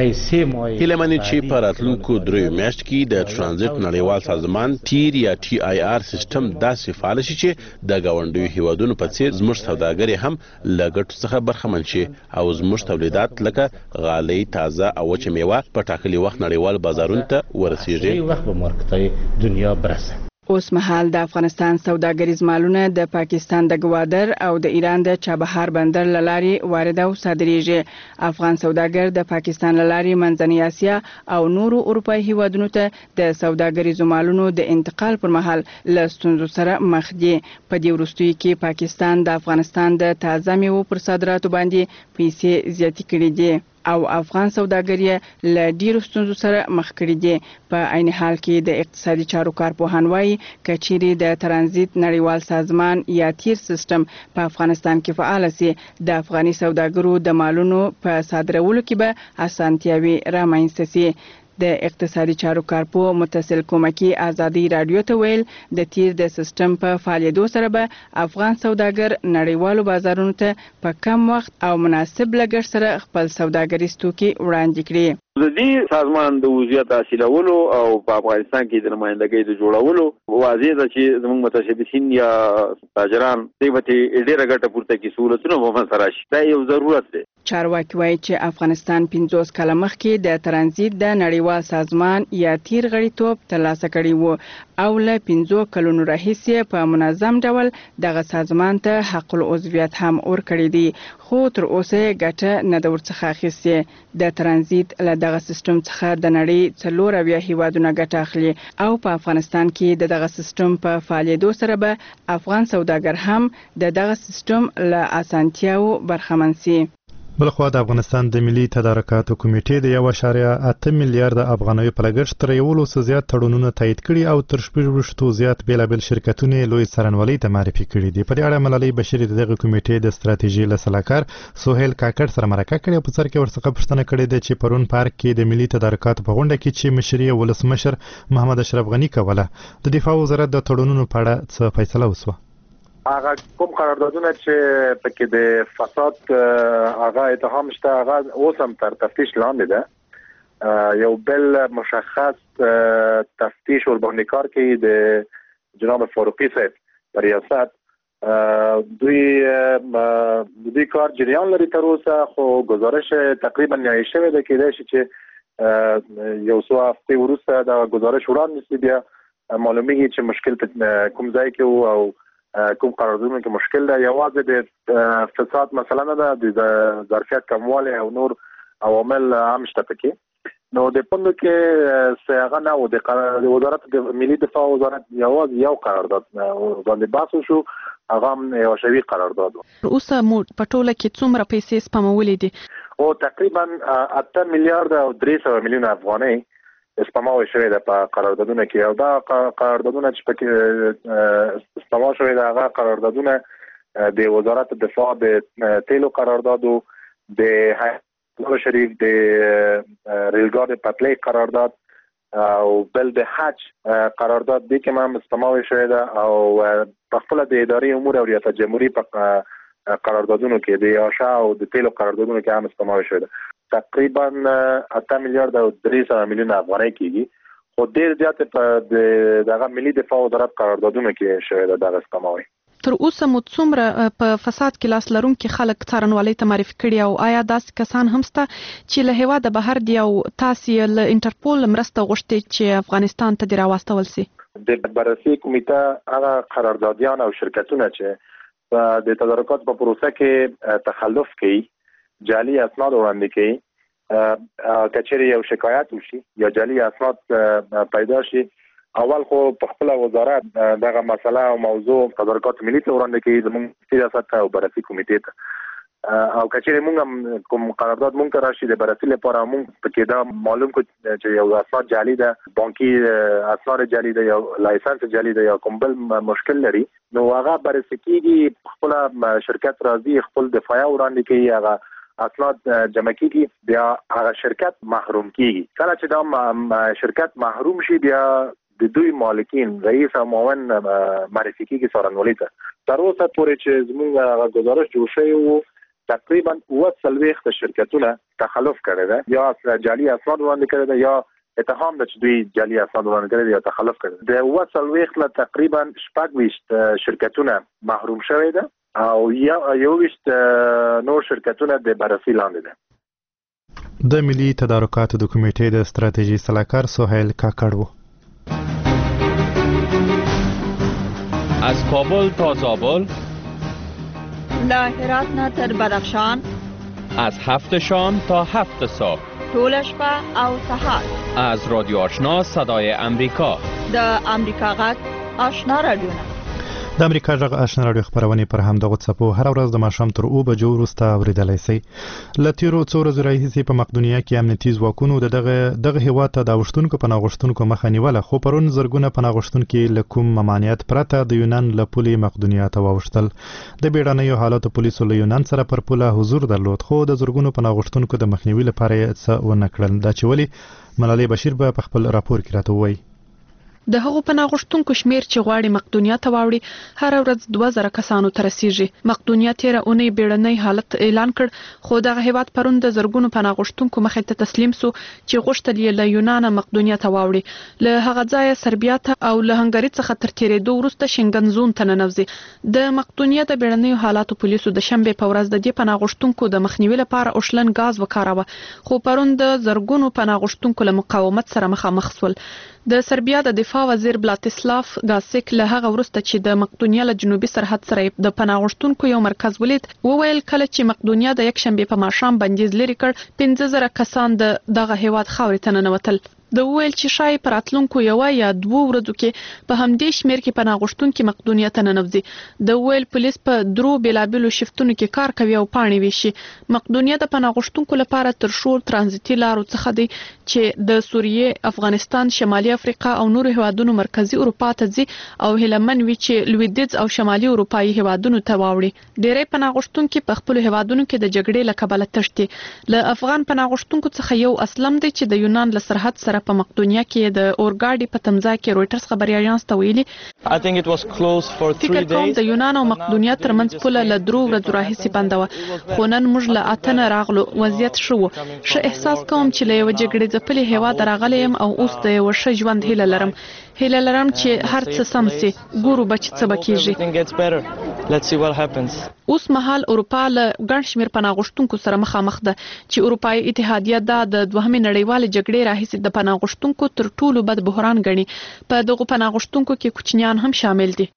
هیله مني چې په راتلونکو 3 میاشتو کې د ترانزیت نړیوال سازمان تیر یا TIR سیستم داسې فعال شي چې د ګاونډیو هیوادونو په څیر زموږ سوداګري هم له ګټو څخه برخمن شي او زموږ تولیدات لکه غالۍ، تازه او وچه میوه په ټاکلي وخت نړیوال بازارونو ته ورسیږي. وخت به مارکتای دنیا برسه. اوس مهال د افغانستان سوداګریز مالونه د پاکستان د ګوادر او د ایران د چابهار بندر لارې وارد او صادریږي. افغان سوداګر د پاکستان لارې منځنۍ اسیا او نورو اروپایي هیوادونو ته د سوداګریزو مالونو د انتقال پر مهال له ستونزو سره مخ دي. په دې وروستیو کې پاکستان د افغانستان د تازه میوو پر صادراتو باندې پیسې زیاتې کړې دي او افغان سوداګري له ډیرو ستونزو سره مخ کړي دي. په عین حال کې د اقتصادي چارو کارپوهان وایي کچيري د ترانزیت نړیوال سازمان یا تیر سیستم په افغانستان کې فعال شي د افغاني سوداګرو د مالونو په صادرولو کې به اسانتیاوي رامنځته شي. د اقتصادي چارو کارپو متصل کومکی ازادي رادیو ته ویل د تیر د سیستم په فعالیدو سره به افغان سوداګر نړیوالو بازارونو ته په کم وخت او مناسب لګښت سره خپل سوداګریز توکي وړاندې کړي. د دې سازمان د وضعیت حاصلولو او په افغانستان کې د نمائندګۍ د جوړولو واضح ده چې زموږ متشبثین یا تاجران دې به ډېره ګټه پورته کړي، سهولتونه به ورسره شي. دا یو ضرورت دی. چارواکي وایي چې افغانستان 50 کاله مخکې د ترانزیت د نړیوال سازمان یا تیر غړیتوب ترلاسه کړی و او له 15 کلونو راهیسې په منظم ډول دغه سازمان ته حق العضویت هم ورکړی دی، خو تر اوسه ګټه نه ده ورڅخه اخیستې. د ترانزیت له دغه سیستم څخه د نړۍ 40 هیوادونه ګټه اخلي او په افغانستان کې دغه سیستم په فعالیتو سره به افغان سوداګر هم دغه سیستم له اسانتیاو برخمن شي. بلخوا د افغانستان د ملي تدارکاتو کمیټې د 1.8 میلیارډ افغانیو په لګښت تر 100 زیات تړونونه تایید کړي او تر 16 زیات بیلابل شرکتونه لوی څارنوالۍ ته معرفي کړي دي. په دې اړه ملالۍ بشیر دغه کمیټې د ستراتیژي له سلاکار سهیل کاکړ سره مرکه کړې او په سر کې ورڅخه پوښتنه کړې ده چې پرون پارک کې د ملي تدارکاتو په غونډه کې چې مشري ولسمشر محمد اشرف غنی کوله د دفاع وزارت د تړونونو په اړه څه فیصله وسوه. هغه کوم قراردادونه چې پکې د فساد هغه اتهام شته هغه اوس هم تر تفتیش لاندې ده. یو بل مشخص تفتیش ورباندې کار کوي د جناب فاروقي صاحب ریاست. دوی کار جریان لري تر اوسه خو گزارش تقریبا نیمه شوی ده کېدای شي چې یو څو هفته وروسته دا گزارش وړاندې شي بیا معلومیږي چې مشکل کوم ځای کې او کوم قراردادونه کې مشکل ده. یوازې د فساد مثلا نه ده د ظرفیت کموالی او نور عوامل هم شته پکې. نو د پوند کې څنګه نه و د وزارت د ملي دفاع وزارت یوازې یو قرارداد باندې بحث شو هغه یو شوی قرارداد. اوس مو په ټوله کې څومره پیسې سپمولې دي؟ او تقریبا 8 میلیارډ او 300 میلیون افغانۍ سپماوي شوی ده په قراردادونه کې. او دا قراردادونه چې پکې سپما شوی ده هغه قراردادونه د وزارت دفاع د تیلو قراردادو د نور شریف د ریلګارد پټلۍ قرارداد او بل د حج قرارداد د کوم سپماوي شوی ده او په خپل د اداري امور او ریاست جمهوریت په قراردادونو کې د آشا او د تیلو قراردادونو کې هم سپماوي شوی ده. تقریبا 8 میلیارډ او 300 میلیون افغانۍ کېږي خو ډیر زیات په دغه ملي دفاع وزارت قراردادونو کې شوی ده دغه سپماوي. تر اوسه مو څومره په فساد کې لاس لرونکي خلک څارنوالۍ ته معرفي کړي او آیا داسې کسان هم شته چې له هیواده بهر دي او تاسو له انټرپول مرسته غوښتي چې افغانستان ته راوستل شي؟ د بررسي کمیټه هغه قراردادیان او شرکتونه چې د تدارکات په پروسه کې تخلف کوي جعلي اسناد وړاندې کوي کچېرې یو شکایت وشي یا جعلي اسناد پیدا شي اول خو په خپل وزارت دغه مسله او موضوع تدارکات ملي ته وړاندې کوي زموږ سیاست او بررسي کمیټې ته او کچېرې موږ کوم قرارداد مونږ ته راشي د بررسي لپاره مونږ پکې دا معلوم کو چې یو اسناد جعلي ده بانکي اسناد جعلي ده یا لایسنس جعلي ده یا کوم بل مشکل لري نو هغه بررسي کیږي خپل شرکت راځي خپل دفاع وړاندې کوي هغه اسناد جمع کیږي بیا هغه شرکت محروم کیږي. کله چې دا شرکت محروم شي بیا د دوی مالکین رئیس او معاون معرفي کیږي څارنوالۍ ته. تر اوسه پورې چې زموږ گزارش جوړ شوی وو تقریبا 40 شرکتونه تخلف کړی ده یا جعلي اسناد وړاندې کړی ده یا اتهام ده چې دوی جعلي اسناد وړاندې کړی ده یا تخلف کړی ده. د 40 تقریبا 26 شرکتونه محروم شوی ده او یو نور شرکتونه د بررسي لاندې ده. د ملي تدارکاتو د کمیټې د ستراتیژي سلاکار سهیل کاکړ و. از کابل تا زابل، له هرات نه تر بدخشان، از 7 شام تا 7 صبح، طول شپه او سحر، از رادیو آشنا صدای امریکا، د امریکا غږ آشنا رادیو. د امریکا غږ آشنا رادیو خبرونه پر همدغه څپو هر ورځ د ماښام تر 2 بجو وروسته اوریدلای شئ. له تیرو څو ورځو راهیسې په مقدونیه کې امنیتي ځواکونو دغه هیواد ته د اوښتونکو پناه غوښتونکو مخه نیوله خو پرون زرګونه پناه غوښتونکي له کوم ممانعت پرته د یونان له پولې مقدونیه ته واوښتل. د بیړنیو حالاتو پولیسو له یونان سره پر پوله حضور درلود خو د زرګونو پناه غوښتونکو د مخنیوي لپاره څه ونه کړل. دا چې ولې ملالۍ بشیر په خپل راپور کې راته وایي. د هغو پناه غوښتونکو شمیر چې غواړي مقدونیه ته واوړي هر ورځ 2000 کسانو ته رسیږي. مقدونیه تیره اونۍ بیړنی حالت اعلان کړ خو دغه هیواد پرون د زرګونو پناه غوښتونکو مخې ته تسلیم سو چې غوښتل یې له یونان مقدونیه ته واوړي. له هغه ځایه سربیا ته او له هنګري څخه تر تیرېدو وروسته شنګن زون ته ننوځي. د مقدونیه د بیړنیو حالاتو پولیسو د شنبې په ورځ د دې پناه غوښتونکو د مخنیوي لپاره اوشلن غاز وکاراوه خو پرون د زرګونو پناه غوښتونکو له مقاومت سره مخامخ شول. د سربیا د دفاع وزیر بلاتسلاف ګاسیک له هغه وروسته چې د مقدونیا له جنوبي سرحد سره د پناه غوښتونکو یو مرکز ولید وویل کله چې مقدونیا د یک شنبه په ماښام بندیز لري کړ 15000 کسان دغه هیواد خاورې ته ننوتل. د ویل چې شای پر اتلونکو یو یا 2 ورځو کې په همدې شمیر کې پناه غوښتونکو مقدونیا ته ننوځي. د ویل پولیس په درو بلابلو شفتونو کې کار کوي او پاڼې ویشي. مقدونیا د پناه غوښتونکو لپاره تر شور ترانزیتي لارو څخه دی چې د سوریه، افغانستان، شمالي افریقا او نورو هیوادونو مرکزی اروپا ته ځي او هلمن وی چې لویدیځ او شمالي اروپایي هیوادونو ته واوړي. ډېری پناه غوښتونکو په خپل هیوادونو کې د جګړې له کبله تښتي. له افغان پناه غوښتونکو څخه یو اسلم دی چې د یونان له سرحد سره په مقدونیا کې د اورګاډي په تمځا کې رويټرز خبري اژانس ته ویلي فکر کوم د یونان او مقدونیا ترمنځ پوله له 3 ورځو راهیسې بنده وه خو نن موږ له اتنه راغلو وضعیت ښه احساس کوم چې له یو جګړې ځپلي هیواد راغلی یم او اوس د یو ښه ژوند هیله لرم چې هر څه سم سي ګورو بچ څه بکیږي. اوس مهال اروپا له ګڼ شمېر پناه غوښتونکو سره مخامخ ده چې اروپایي اتحادیه د دوهمې نړیوالې جګړې راهیسې د پناه غوښتونکو تر ټولو بد بحران ګڼي. په دغه پناه غوښتونکو کې کوچنیان هم شامل دي.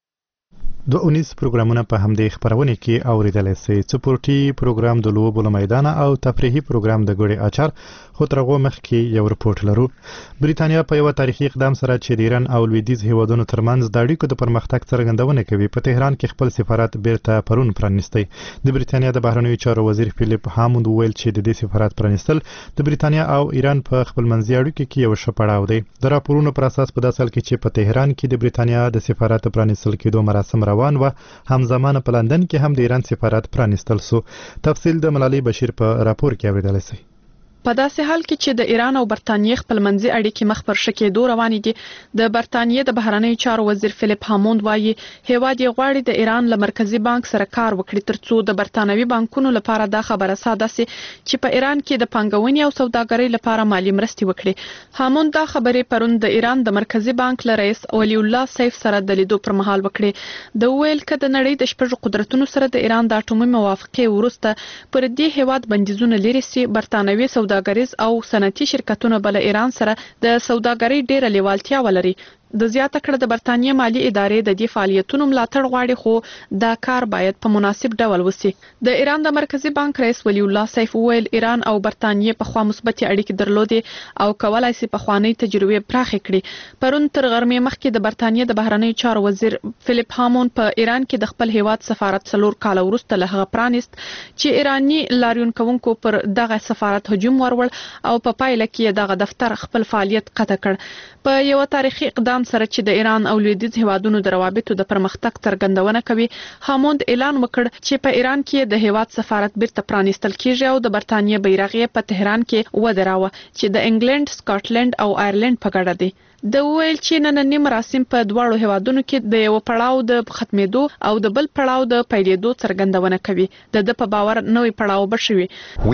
2 پروګرامونه په همدې خبرونه کې اوریدل شي. سپورتي پروګرام د لوبو میدان او تفریحي پروګرام د ګوړې اچار خو ترغه مخ کې یو رپورت لرو. بریتانیا په یو تاریخي اقدام سره چې د ایران او لویدیځ هیوادونو ترمنځ د اړیکو د پرمختګ څرګندونه کوي په تهران کې خپل سفارت بیرته پرون پرانیستی. د بریتانیا د بهرنیو چارو وزیر فلیپ هاموند ویل چې د دې سفارت پرانیستل د بریتانیا او ایران په خپل منځي اړیکو کې یو ښه پړاو دی. د راپورونو پر اساس په داسې حال کې چې په تهران کې د بریتانیا د سفارت پرانیستل کېدو مراسم روان و همزمانه په لندن کې هم د ایران سفارت پرانیستل سو. تفصیل د ملالي بشیر په راپور کې اوریدل شي. په داسې حال کې چې د ایران او برتانیې خپل منځي اړیکې مخ پر شکېدو روانې دي د برتانیې د بهرنیو چارو وزیر فلیپ هاموند وایي هیواد یې غواړي د ایران له مرکزی بانک سره کار وکړي ترڅو د برتانوي بانکونو لپاره دا خبره ساده سي چې په ایران کې د پانګونې او سوداګرۍ لپاره مالی مرستې وکړي. هاموند دا خبرې پرون د ایران د مرکزی بانک له رئیس ولی الله سیف سره د لیدو پر مهال وکړي. د ویل کده نړۍ د شپږ قدرتونو سره د ایران د اټومي موافقې وروسته پر دې هیواد بندیزونه لري سي برتانوي سوداګریز او صنعتي شرکتونه بل ایران سره د سوداګرۍ ډیره لیوالتیا ولري. د زیاته کړه د برتانیې مالی ادارې د دې فعالیتونو ملاتړ غواړي خو دا کار باید په مناسب ډول وسی. د ایران د مرکزی بانک رئیس ولی الله سیف ویل ایران او برتانیې په خوا مثبت اړیکې درلودې او کولای شي په خواني تجربه پراخه کړي. پرون تر غرمې مخکې د برتانیې د بهرنیو چارو وزیر فلیپ هاموند په ایران کې د خپل هیواد سفارت 4 کال وروسته له هغه پرانیست چې ایرانی لاریون کوونکو پر دغه سفارت هجوم ورول او په پایله کې دغه دفتر خپل فعالیت قطع کړ. په یو تاریخي اقدام سره چې د ایران او لویدیځ هیوادونو د روابطو د پرمختګ څرګندونه کوي هاموند اعلان وکړ چې په ایران کې د هیواد سفارت بیرته پرانیستل کیږي او د برتانیې بیرغ په تهران کې ودراوه چې د انګلند، سکاټلند او آیرلند په ګډه دی. د ویل چې نننی مراسم په دواړو هیوادونو کې د یو پړاو د ختمېدو او د بل پړاو د پیلېدو څرګندونه کوي. د په باور نوې پړاو بشوي.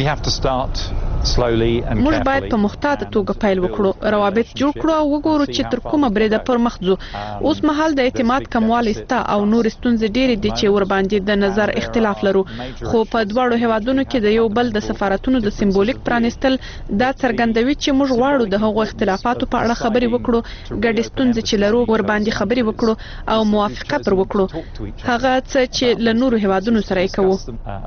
موږ باید په محتاطه توګه پیل وکړو، روابط جوړ کړو او وګورو چې تر کومه بریده پر مخ ځو. اوس مهال د اعتماد کموالی ستا او نور ستونزې ډېرې دي چې ور باندې د نظر اختلاف لرو، خو په دواړو هیوادونو کې د یو بل د سفارتونو د سمبولیک پرانیستل دا څرګندوي چې موږ غواړو د هغو اختلافاتو په اړه خبرې وکړو، ګډې ستونزې چې لرو ور باندې خبرې وکړو او موافقه پر وکړو، هغه څه چې له نورو هیوادونو سره یې کوو.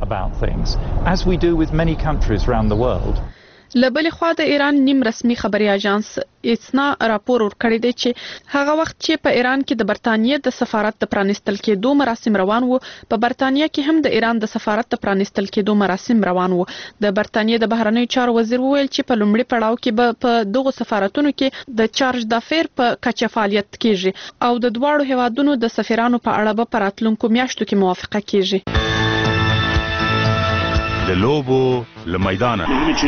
لبل خوا د ایران نیم رسمي خبري اژانس ایسنا راپور ورکړی دی چې هغه وخت چې په ایران کې د برتانیې د سفارت د پرانیستل کېدو مراسم روان وو په برتانیې کې هم د ایران د سفارت د پرانیستل کېدو مراسم روان وو. د برتانیې د بهرنیو چارو وزیر وویل چې په لومړي پړاو کې به په دغه سفارتونو کې د چارج دافیر په کچه فعالیت کیږي او د دواړو هیوادونو د سفیرانو په اړه به په راتلونکو میاشتو کې موافقه کیږي. د لوبو له میدانه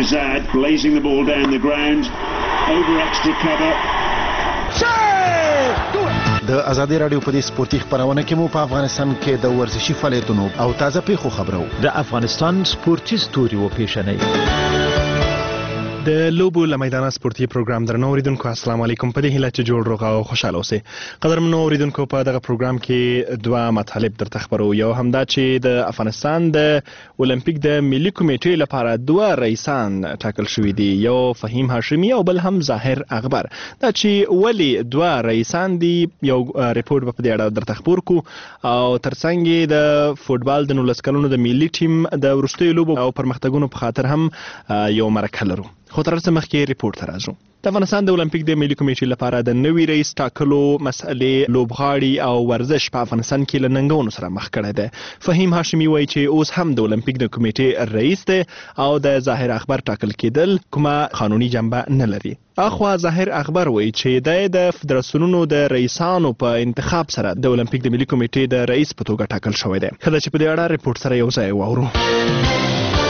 د ازادي رادیو په دې سپورتي خبرونه کې مو په افغانستان کې د ورزشي فعالیتونو او تازه پیښو خبرو د افغانستان سپورتي ستوري و پیښنې د لوبو له میدانه سپورتي پروګرام درنو اوریدونکو السلام علیکم. په دې هیله چې جوړ روغ او خوشاله اوسئ. قدرمنو اوریدونکو په دغه پروګرام کې دوه مطالب درته خبرو. یو همدا چې د افغانستان د اولمپیک د ملي کمیټې لپاره دوه رئیسان ټاکل شوي دي، یو فهیم هاشمي او بل هم ظاهر اخبار. دا چې ولی دوه رئیسان دي یو ریپورت په دې اړه درته خبر کو او ترڅنګ د فوتبال د 19 کلونو د ملي ټیم د وروستیو لوبو او پرمختګونو په خاطر هم یو مرکه لرو. خو تر اوسه مخکې ریپورت ته راځو. د افغانستان د اولمپیک د ملي کمیټې لپاره د نوي رئیس ټاکلو مسئلې لوبغاړي او ورزش په افغانستان کې له ننګونو سره مخ کړی دی. فهیم هاشمي وایي چې اوس هم د اولمپیک د کمیټې رئیس دی او د ظاهر اخبار ټاکل کېدل کومه قانوني جنبه نه لري. اخوا ظاهر اخبار وایي چې د فدراسیونونو د رئیسانو په انتخاب سره د اولمپیک د ملي کمیټې د رئیس په توګه ټاکل شوی دی. کله چې په دې اړه ریپورت سره یو ځای واورو.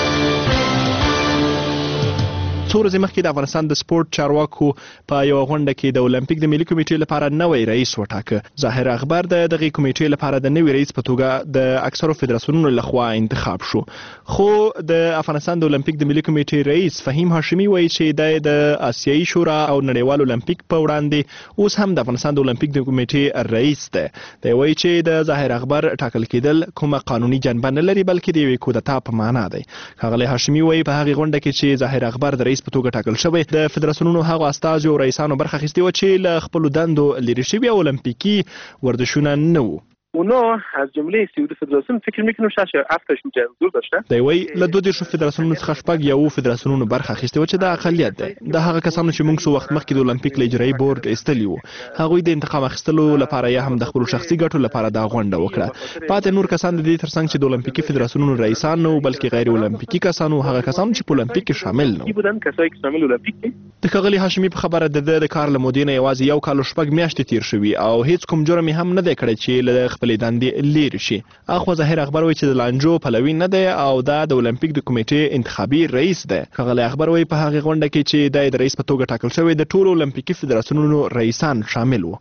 څو ورځې مخکې د افغانستان د سپورت چارواکو په یو غونډه کې د اولمپیک د ملي کمیټې لپاره نوی رئیس وټاکه. ظاهر اخبار د دغه کمیټې لپاره د نوي رئیس په توګه د اکثرو فدراسیونونو لخوا انتخاب شو. خو د افغانستان د اولمپیک د ملي کمیټې رئیس فهیم هاشمي وایي چې د آسیایي شورا او نړیوال اولمپیک په وړاندې اوس هم د افغانستان د اولمپیک د کمیټې رئیس دی. دی وایي چې د ظاهر اخبار ټاکل کېدل کومه قانوني جنبه نه لري بلکې د یوې کودتا په معنا دی. ښاغلی هاشمي وایي په هغې غونډه کې چې ظاهر اخبار د رئیس په توګه ټاکل شوی د فدراسیونونو هغو استازو او رئیسانو برخه اخیستې وه چې له خپلو دندو لرې شوي او اولمپیکي ورزشونه نه وو. اونا از جمله 32 فدراسیون فکر میکنم شاید 8 تاشون حضور داشته. دی وایي له 22 فدراسیونونو څخه شپږ یو فدراسیونونو برخه اخیستې وه چې د اقلیت دی. د هغه کسانو چې موږ څو وخت مخکې د اولمپیک له اجرایي بورډ ایستلي وو هغوی د انتقام اخیستلو لپاره یا هم د خپلو شخصي ګټو لپاره دا غونډه وکړه. پاتې نور کسان د دې ترڅنګ چې د اولمپیکي فدراسیونونو رئیسان نه وو بلکې غیر اولمپیکي کسان وو، هغه کسان چې په اولمپیک کې شامل نه وو. بودن کسایی که شامل اولمپیک دي. د ښاغلي هاشمي په خبره د کار له مودې نه یوازې یو کال او شپږ میاشتې تیر شوي او هیڅ کوم جرم یې هم نه دی کړی چې له خپلې دندې لرې شي. اخوا ظاهر اخبار وایي چې د لانجو پلوي نه دی او دا د اولمپیک د کمیټې انتخابي رئیس دی. ښاغلی اخبار وایي په هغې غونډه کې چې د رئیس په توګه ټاکل شوی د ټولو اولمپیکي فدراسیونونو رئیسان شامل وو.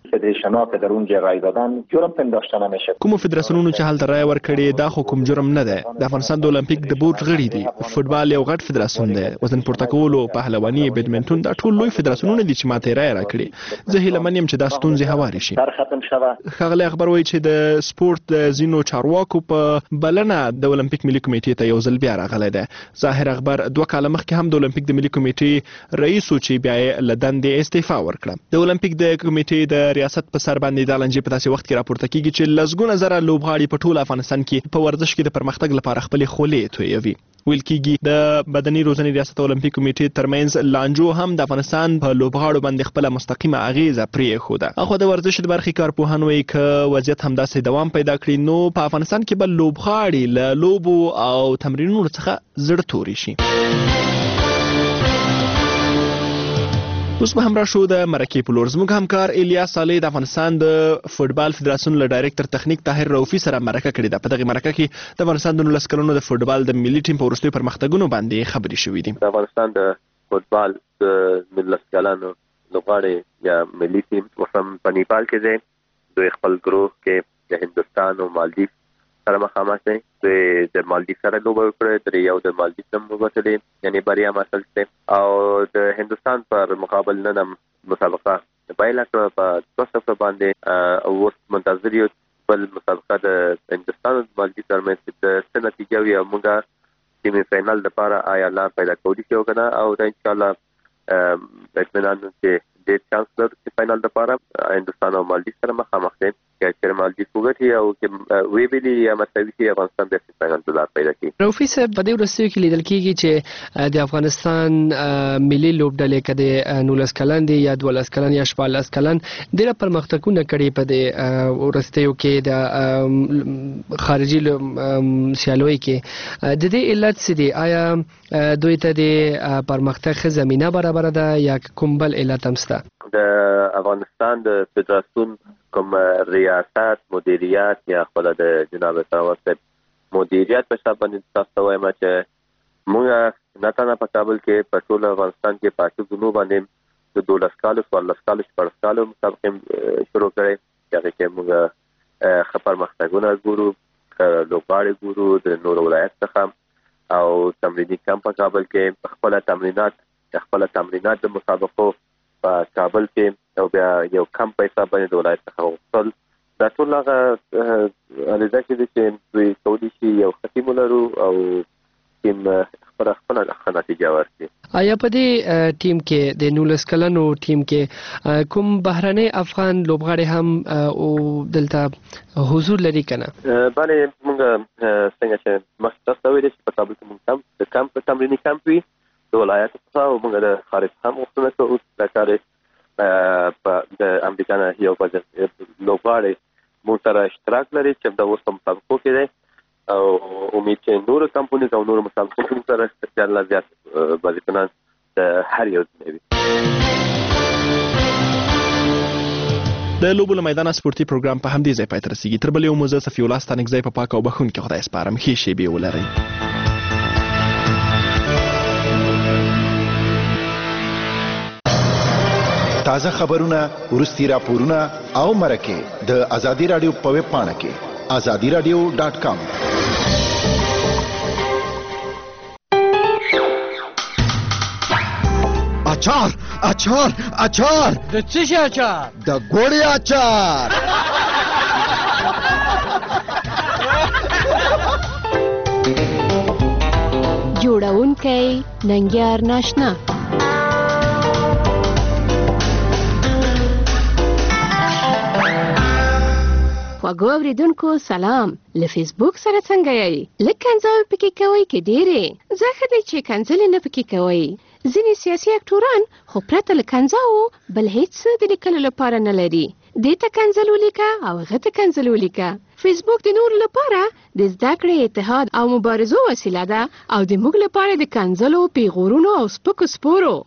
کومو فدراسیونونو چې هلته رایه ورکړې دا خو کوم جرم نه دی. د افغانستان د اولمپیک د بورډ غړي دي. فوټبال یو غټ فدراسیون دی، وزن پورته کولو، پهلواني، بیډمنټون دا ټول لوی فدراسیونونه دي چې ماته یې رایه راکړې. زه هیله من یم چې دا ستونزې هوارې شي. ښاغلی اخبار وایي چې د سپورت د ځینو چارواکو په بلنه د اولمپیک ملي کمیټې ته یو ځل بیا راغلی دی. ظاهر اخبار 2 کاله مخکې هم د اولمپیک د ملي کمیټې رئیس و چې بیا یې له دندې استعفا ورکړه. د اولمپیک د کمیټې د ریاست په سر باندې دا لانجې په داسې وخت کې راپورته کیږي چې لسګونه زره لوبغاړي په ټول افغانستان کې په ورزش کې د پرمختګ لپاره خپلې خولې تویوي. ویل کېږي د بدني روزنې ریاست اولمپیک کمیټې ترمنځ لانجو هم د افغانستان په لوبغاړو باندې خپله مستقیمه اغیزه پرېښوده. اخوا د ورزش د برخې کارپوهان وایي که وضعیت همداسې دوام پیدا کړي نو په افغانستان کې به لوبغاړي له لوبو او تمرینونو څخه زړه توري شي. اوس به هم راشو د مرکې په لور. زموږ همکار الیاس صالح د افغانستان د فوټبال فدراسیون له ډایرکټر تخنیک طاهر رؤفي سره مرکه کړې ده. په دغې مرکه کې د افغانستان د 19 کلونو د فوټبال د ملي ټیم په وروستیو پرمختګونو باندې خبرې شوې دي. د افغانستان د فوټبال د 19 کلونو لوبغاړي یا ملي ټیم وسم په نیپال کې دی. دوی خپل ګروه کې د هندوستان او مالدیف سره مخامخ دی. دوی د مالدیف سره لوبه وکړه، یو د مالدیف هم وګټلې، یعنې بریا حاصل کړې او د هندوستان پر مقابل نن هم مسابقه بایله کړه په 2-0 باندې. اوس منتظر یو بل مسابقه د هندوستان او مالدیف ترمنځ د څه نتیجه وي او موږ سیمي فاینل دپاره آیا لار پیدا کولی شو که نه، او دا انشاءالله اطمینان چې ډېر چانس لرو چې فاینل دپاره هندوستان او مالدیف سره مخامخ دی. که چېرې مالدیف وګټي او که ویې یا مساوي شي افغانستان بیا فاینل ته لار پیدا کړي. رؤفي صاحب په دې وروستیو کې لیدل کېږي چې د افغانستان ملي لوبډلې که د 19 کلن دي یا 12 کلن یا 14 کلن ډېره پرمختګونه کړي په دې وروستیو کې د خارجي سیالیو کې. د دې علت څه دی؟ آیا دوی ته د پرمختګ ښه زمینه برابره ده یا کوم بل علت هم شته؟ د افغانستان د فدراسیون کوم ریاست مدیریت یا خپل د جناب صاحب مدیریت په حساب باندې تاسو وایم چې موږ نه تنه په کابل کې په ټول افغانستان کې پاتې ګونو باندې د 12 کال 14 کال 14 کال مسابقې شروع کړې چې کې موږ خبر مختګونه ګورو، لوبغاړي ګورو د نور ولایت څخه او تمرینی کمپ په کابل کې خپل تمرینات خپل تمرینات د مسابقو په کابل کې او بیا یو کم پیسې باندې د ولایت څخه وصل دا ټول هغه اړیزه چې دوی کولی شي یو ختم لرو او ټیم خپل نتیجه ورکړي. آیا په دې ټیم کې د 19 کلنو ټیم کې کوم بهرني افغان لوبغاړي هم او دلته حضور لري کنه؟ بله موږ څنګه چې مختص ویل شي په کابل کې موږ د کمپ تمرینی کمپ وی د ولایت څخه او موږ د خارج هم غوښتنه کوو د کار په د امریکا نه یو بل لوبغاړي موږ سره اشتراک لري چې د اوس په مسابقو کې دی او امید چې نور کمپنی او نور مسابقو کې سره ځان لا زیات بازیکنان د هر یو ځای د لوبو له میدان سپورتي پروګرام په همدې ځای پای ته رسیږي. تر بل یو موزه صفي الله ستانک ځای په پاک او بخښونکي خدای سپارم. ښې شېبې ولرئ. تازه خبرونه، ورستي راپورونه او مرکه د ازادي رادیو په ویب پاڼه کې azadiradio.com. اچار اچار اچار د څه شي اچار؟ د ګوړې اچار. جوړونکی ننګیار ناشنا. خواږه اوریدونکو سلام. له فیسبوک سره څنګه یې؟ لږ کنځاوې پکې کوئ که ډېرې؟ ځکه دی چې کنځلې نه پکې کوئ. ځینې سیاسي اکټوران خو پرته له کنځاوو بل هیڅ څه د لیکلو لپاره نه لري. دې ته کنځل ولیکه او هغه ته کنځل ولیکه. فیسبوک د نورو لپاره د زده کړې، اتحاد او مبارزو وسیله ده او د موږ لپاره د کنځلو، پیغورونو او سپکو سپورو.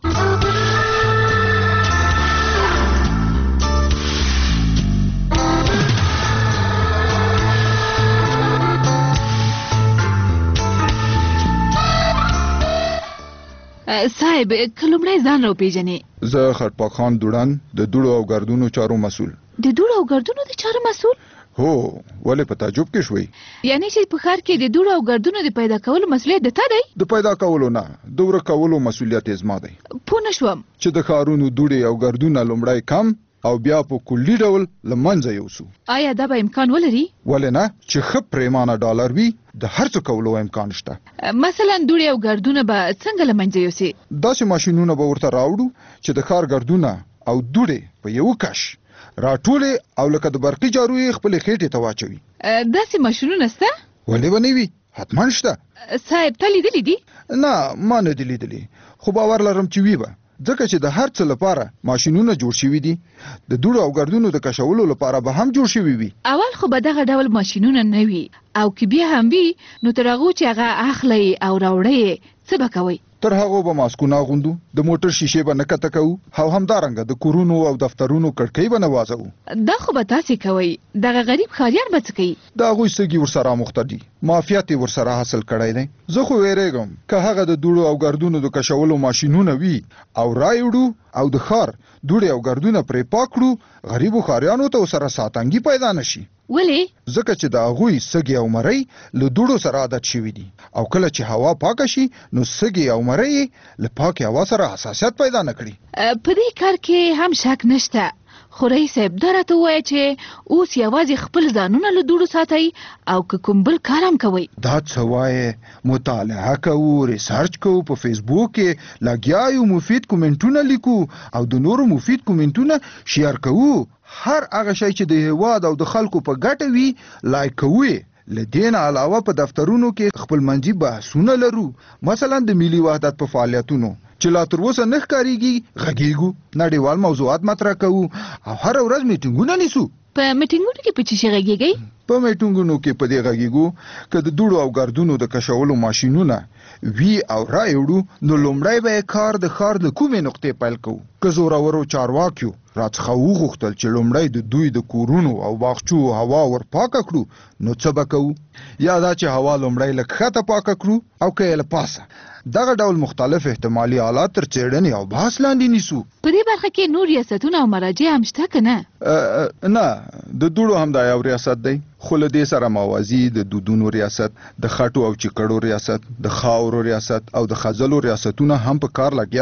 صاحب کلمړی ځان راو پیژنې؟ زه خټپاک خان دوړان د دوړو او ګردونو چارو مسؤل. د دوړو او ګردونو د چارو مسؤل؟ هو، ولې په تعجب کې شوي؟ یعنی چې په ښار کې د دوړو او ګردونو د پیدا کولو مسؤلیت د تا دی؟ د پیدا کولو نه، د ورک کولو مسؤلیت یې زما دی. پوه نه شوم. چې د ښارونو دوړې او ګردونه لومړی کم او بیا په کلي ډول له منځه یوسو. آیا دا به امکان ولري؟ ولې نه، چې ښه پریمانه ډالر وي د هر څه کولو امکان شته. مثلا دوړې او ګردونه به څنګه له منځه یوسي؟ داسې ماشینونه به ورته راوړو چې د ښار ګردونه او دوړې په یو کش راټولې او لکه د برقي جارو یې خپلې خېټې ته واچوي. داسې ماشینونه شته؟ ولې به نه وي، حتما شته. صاحب تا لیدلي دي؟ نه، ما نه دي لیدلي، خو باور لرم چې وي به، ځکه چې د هر څه لپاره ماشینونه جوړ شوي دي. د دوړو او ګردونو د کشولو لپاره به هم جوړ شوي وي. اول خو به دغه ډول ماشینونه نه وي، او که بیا هم وي نو تر هغو چې هغه اخلئ او راوړئ څه به کوئ؟ تر هغو به ماسکونه اغوندو، د موټر شیشې به نه کته کوو او همدارنګه د کورونو او دفترونو کړکۍ به نه وازوو. دا خو به تاسې کوئ، دغه غریب ښاریان به څه کوي؟ د هغوی سږي ورسره مخته دي، معافیت یې ورسره حاصل کړی دی. زه خو ویرېږم که هغه د دوړو او ګردونو د کشولو ماشینونه وي او رایوړو او د ښار دوړې او ګردونه پرې پاک کړو، غریبو ښاریانو ته ورسره ساتنګي پیدا نه شي. ولې؟ ځکه چې د هغوی سږي او مرۍ له دوړو سره عادت شوي دي او کله چې هوا پاکه شي نو سږي او مرۍ له پاکې هوا سره حساسیت پیدا نه کړي. په دې کار کې هم شک نشته، خو رئیس صاحب دا راته ووایه چې اوس یوازې خپل ځانونه له دوړو ساتئ او که کوم بل کار هم کوئ؟ دا څه وایې، مطالعه کوو، ریسرچ کوو، په فیسبوک کې لګیا یو، مفید کومنټونه لیکو او د نورو مفید کومنټونه شیر کوو. هر هغه شی چې د هیواد او د خلکو په ګټه وي لایک کوو. له دې نه علاوه په دفترونو کې خپلمنځي بحثونه لرو، مثلا د ملي وحدت په فعالیتونو چې لا تر اوسه نه ښکارېږي غږیږو، نړیوال موضوعات مطرح کوو او هره ورځ میټینګونه نیسو. په میټینګونو کې په څه شي غږیږئ؟ په میټینګونو کې په دې غږیږو که د دوړو او ګردونو د کشولو ماشینونه وي او رایوړو نو لومړی به یې کار د ښار د کومې نقطې پیل کوو. که زورورو چارواکیو راڅخه وغوښتل چې لومړی د دوی د کورونو او باغچو هوا ور پاکه کړو نو څه به کوو؟ یا دا چې هوا لومړی لږ ښکته پاکه کړو او که یې له پاسه. دغه ډول مختلف احتمالي حالات تر څېړنې او بحث لاندې نیسو. په دې برخه کې نور ریاستونه او مراجع هم شته که نه؟ نه، د دوړو هم دا یو ریاست دی، خو له دې سره موازي د دودونو ریاست، د خټو او چکړو ریاست، د خاورو ریاست او د خځلو ریاستونه هم په کار لګیا دي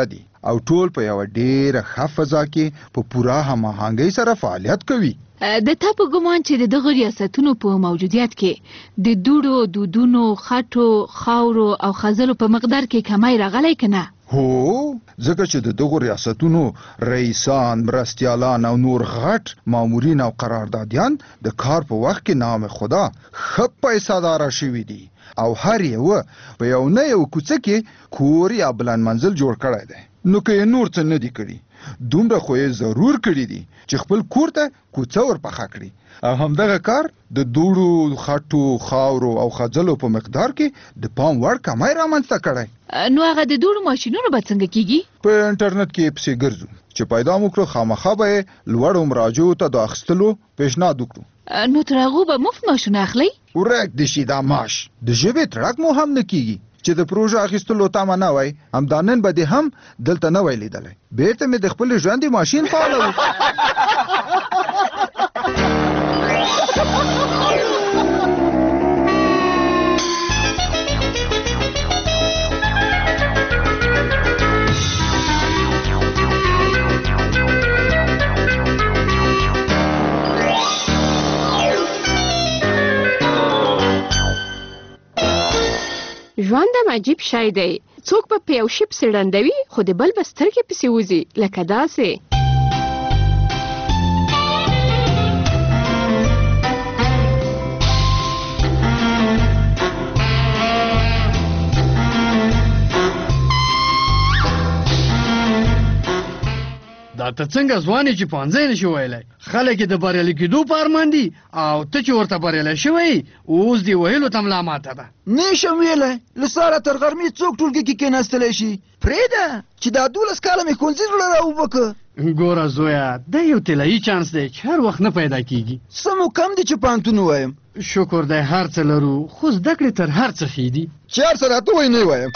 او ټول په یو ډیره ښه فضا کې په پوره هماهنګۍ سره فعالیت کوي. د تا په ګمان چې دغه ریاستونو په موجودیت کې د دوړو، دودونو، خټو، خاورو او خزلو په مقدار کې کمی راغلی که نه؟ هو، ځکه چې د دغو ریاستونو رئیسان، مرستیالان او نور غټ مامورین او قراردادیان د کار په وخت کې نام خدا ښه پیسه‌داره شوي دي او هر یو په یو نه یو کوڅه کې کور یا بلند منزل جوړ کړی دی. نو که یې نور څه نه دي کړي، دومره خو یې ضرور کړي دي چې خپل کور ته کوڅه ورپخه کړي. او همدغه کار د دوړو، خټو، خاورو او خځلو په مقدار کې د پام وړ کمی رامنځته کړی. نو هغه د دوړو ماشینونه به څنګه کیږي؟ په انټرنیټ کې پسې ګرځو چې پیدا مو کړو، خامخا به یې لوړو مراجعو ته د اخیستلو پیشنهاد وکړو. نو تر هغو به مفت ماشونه اخلئ؟ ورک دې شي دا معاش د ژبې تړک مو هم نه کیږي چې د پروژه اخیستلو تمه نه وای. همدا نن به دې هم دلته نه وای لیدلی. بیرته مې د خپل ژوندي ماشین فعالوو. ژوند هم عجیب شی دی. څوک به په یو شي پسې ړندوي خو د بل به سترګې پسې وځي، لکه داسې. دا ته څنګه ځوانې چې پانځی نشي ویلی؟ خلک یې د بریالي کېدو په ارمان دي او ته چې ورته بریالی شوی اوس دې ویلو ته ملا ماته ده. نشم ویلی، له سهاره تر غرمې څوک ټولګي کې کېناستلی شي؟ پرېږده چې دا 12 کاله مې ښوونځي زړه راوبه که. ګوره زویه، دا یو طلایي چانس دی چې هر وخت نه پیدا کېږي. څه مو کم دی چې پوهنتون ووایم؟ شکر دی هر څه لرو، خو زده کړې تر هر څه ښې دي. چې هر څه راته وایي نه وایم.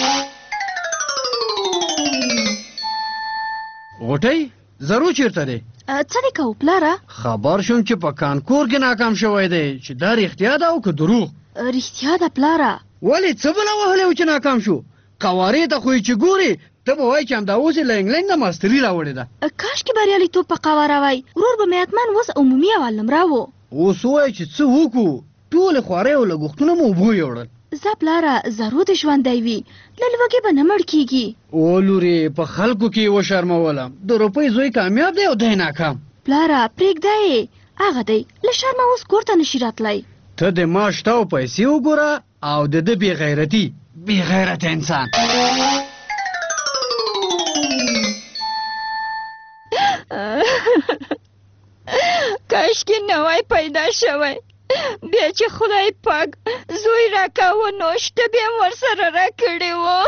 غوټۍ زرو چیرته دی؟ څه دی کوو پلاره؟ خبر شوم چې په کانکور کې ناکام شوی دی، چې دا رښتیا ده او که دروغ؟ رښتیا ده پلاره. ولې څه بله وهلی و چې ناکام شو؟ قوارې ته خو یې چې ګورې ته به وایي چې همدا اوس یې له انګلینډ نه ماستري راوړې ده. کاشکې بریالیتوب په قواره وای، ورور به مې حتما اوس عمومي اول نمره و. اوس ووایه چې څه وکړو، ټولې خوارۍ او لګښتونه مو اوبو یوړل. زه پلاره زرو د ژوندی وي، له لوږې به نه مړ کېږي. او لورې په خلکو کې یې وشرمولم، د روپۍ زوی کامیاب دی او دی ناکام. پلاره پرېږده یې، هغه دی له شرمه اوس کور ته نشي راتلی. ته د ما شته او پیسې وګوره او د ده بې غیرتي، بې غیرته انسان. کاشکې نوی پیدا شوی، بیا چې خدای پاک زوی راکاوه نو شته بیا هم ورسره راکړې وه.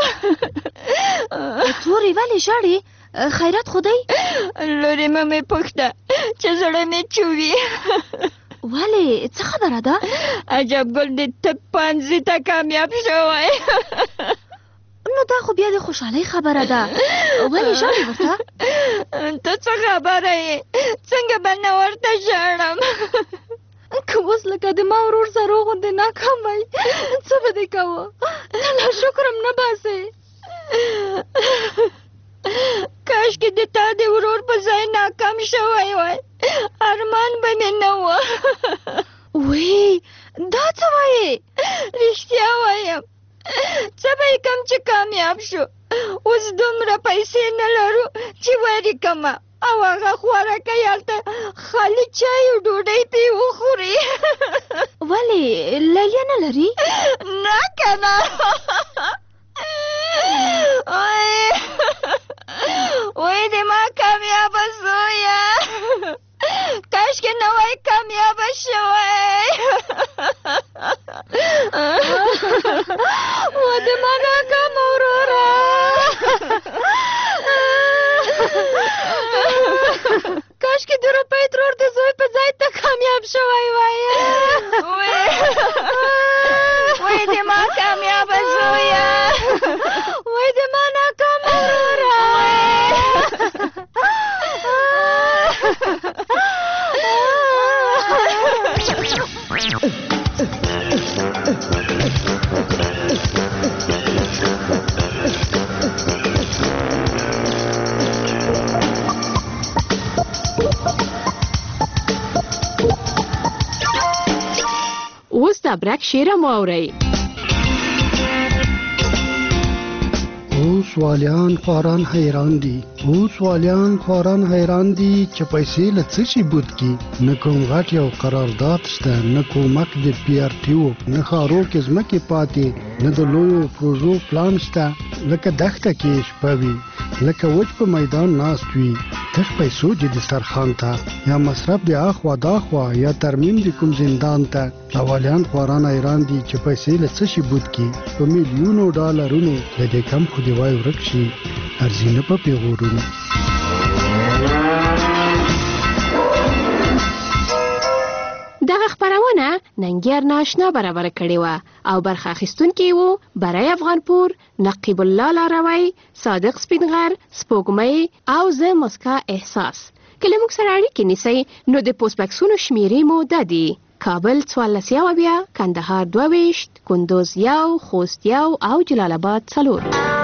تورې ولې ژاړې؟ خیرات خو دی؟ لورې مه مې پوښته چې زړه مې چوي. ولې څه خبره ده؟ عجب ګل دې ته پانځي ته کامیاب شوی. نو دا خو بیا د خوشحالۍ خبره ده، ولې ژاړې ورته؟ ته څه خبره یې؟ څنګه به نه ورته ژاړم؟ که اوس لکه د ما ورور زرو غوندې ناکام وای څه به دې کوه؟ له شکرم نه باسې. کاشکې د تا د ورور په ځای ناکام شوی وای، ارمان به مې نه و. وی دا څه وایې؟ رښتیا وایم، څه به یې کم چې کامیاب شو، اوس دومره پیسې نه لرو چې واري کمه او هغه خوارکۍ هلته خالي چای او ډوډۍ پې وخوري. ولې لیلیه نه لري؟ نه که نه. وای د ما کامیابه زویه، کاشکې نوی کامیابه شوی. و د ما ناکامه وروره. کاشکې د روپۍ ترور د زوی په ځای ته کامیاب شوی وای. وای د ما کامیابه زویه، وای د ما ناکامه وروره. اوس د برک شعر مو اورئ. اوس والیان خواران حیران دي، اوس والیان خواران حیران دي چې پیسې له څه شي بود کی، نه کوم غټ یو قرارداد شته، نه کومک د پی آر ټي او، نه ښارو کې ځمکې پاتې، نه د لویو پروژو پلان شته، لکه دښته کې شپه وي، لکه وچ په میدان ناست وي، تش پیسو دي د سرخان ته، یا مصرف د اخوا داخوا، یا ترمیم د کوم زندان ته. والیان خواران حیران دي چې پیسې له څه شي بود کی، په میلیونو ډالرونو، د دې کم خو دی وای ورک شي، ارزي نه په پیغورونو. دغه خبرونه ننګیار ناشنا برابر کړې و او برخه اخیستونکي وو برای افغانپور، نقیب الله لاروی، صادق سپینغر، سپوږمۍ او زه مسکا احساس. کله موږ سره اړیکې نیسئ نو د پوسټ بکسونو شمیرې مو دا دي: کابل 14 بیا، کندهار 22، کندوز 1، خوست 1 او جلال آباد 4.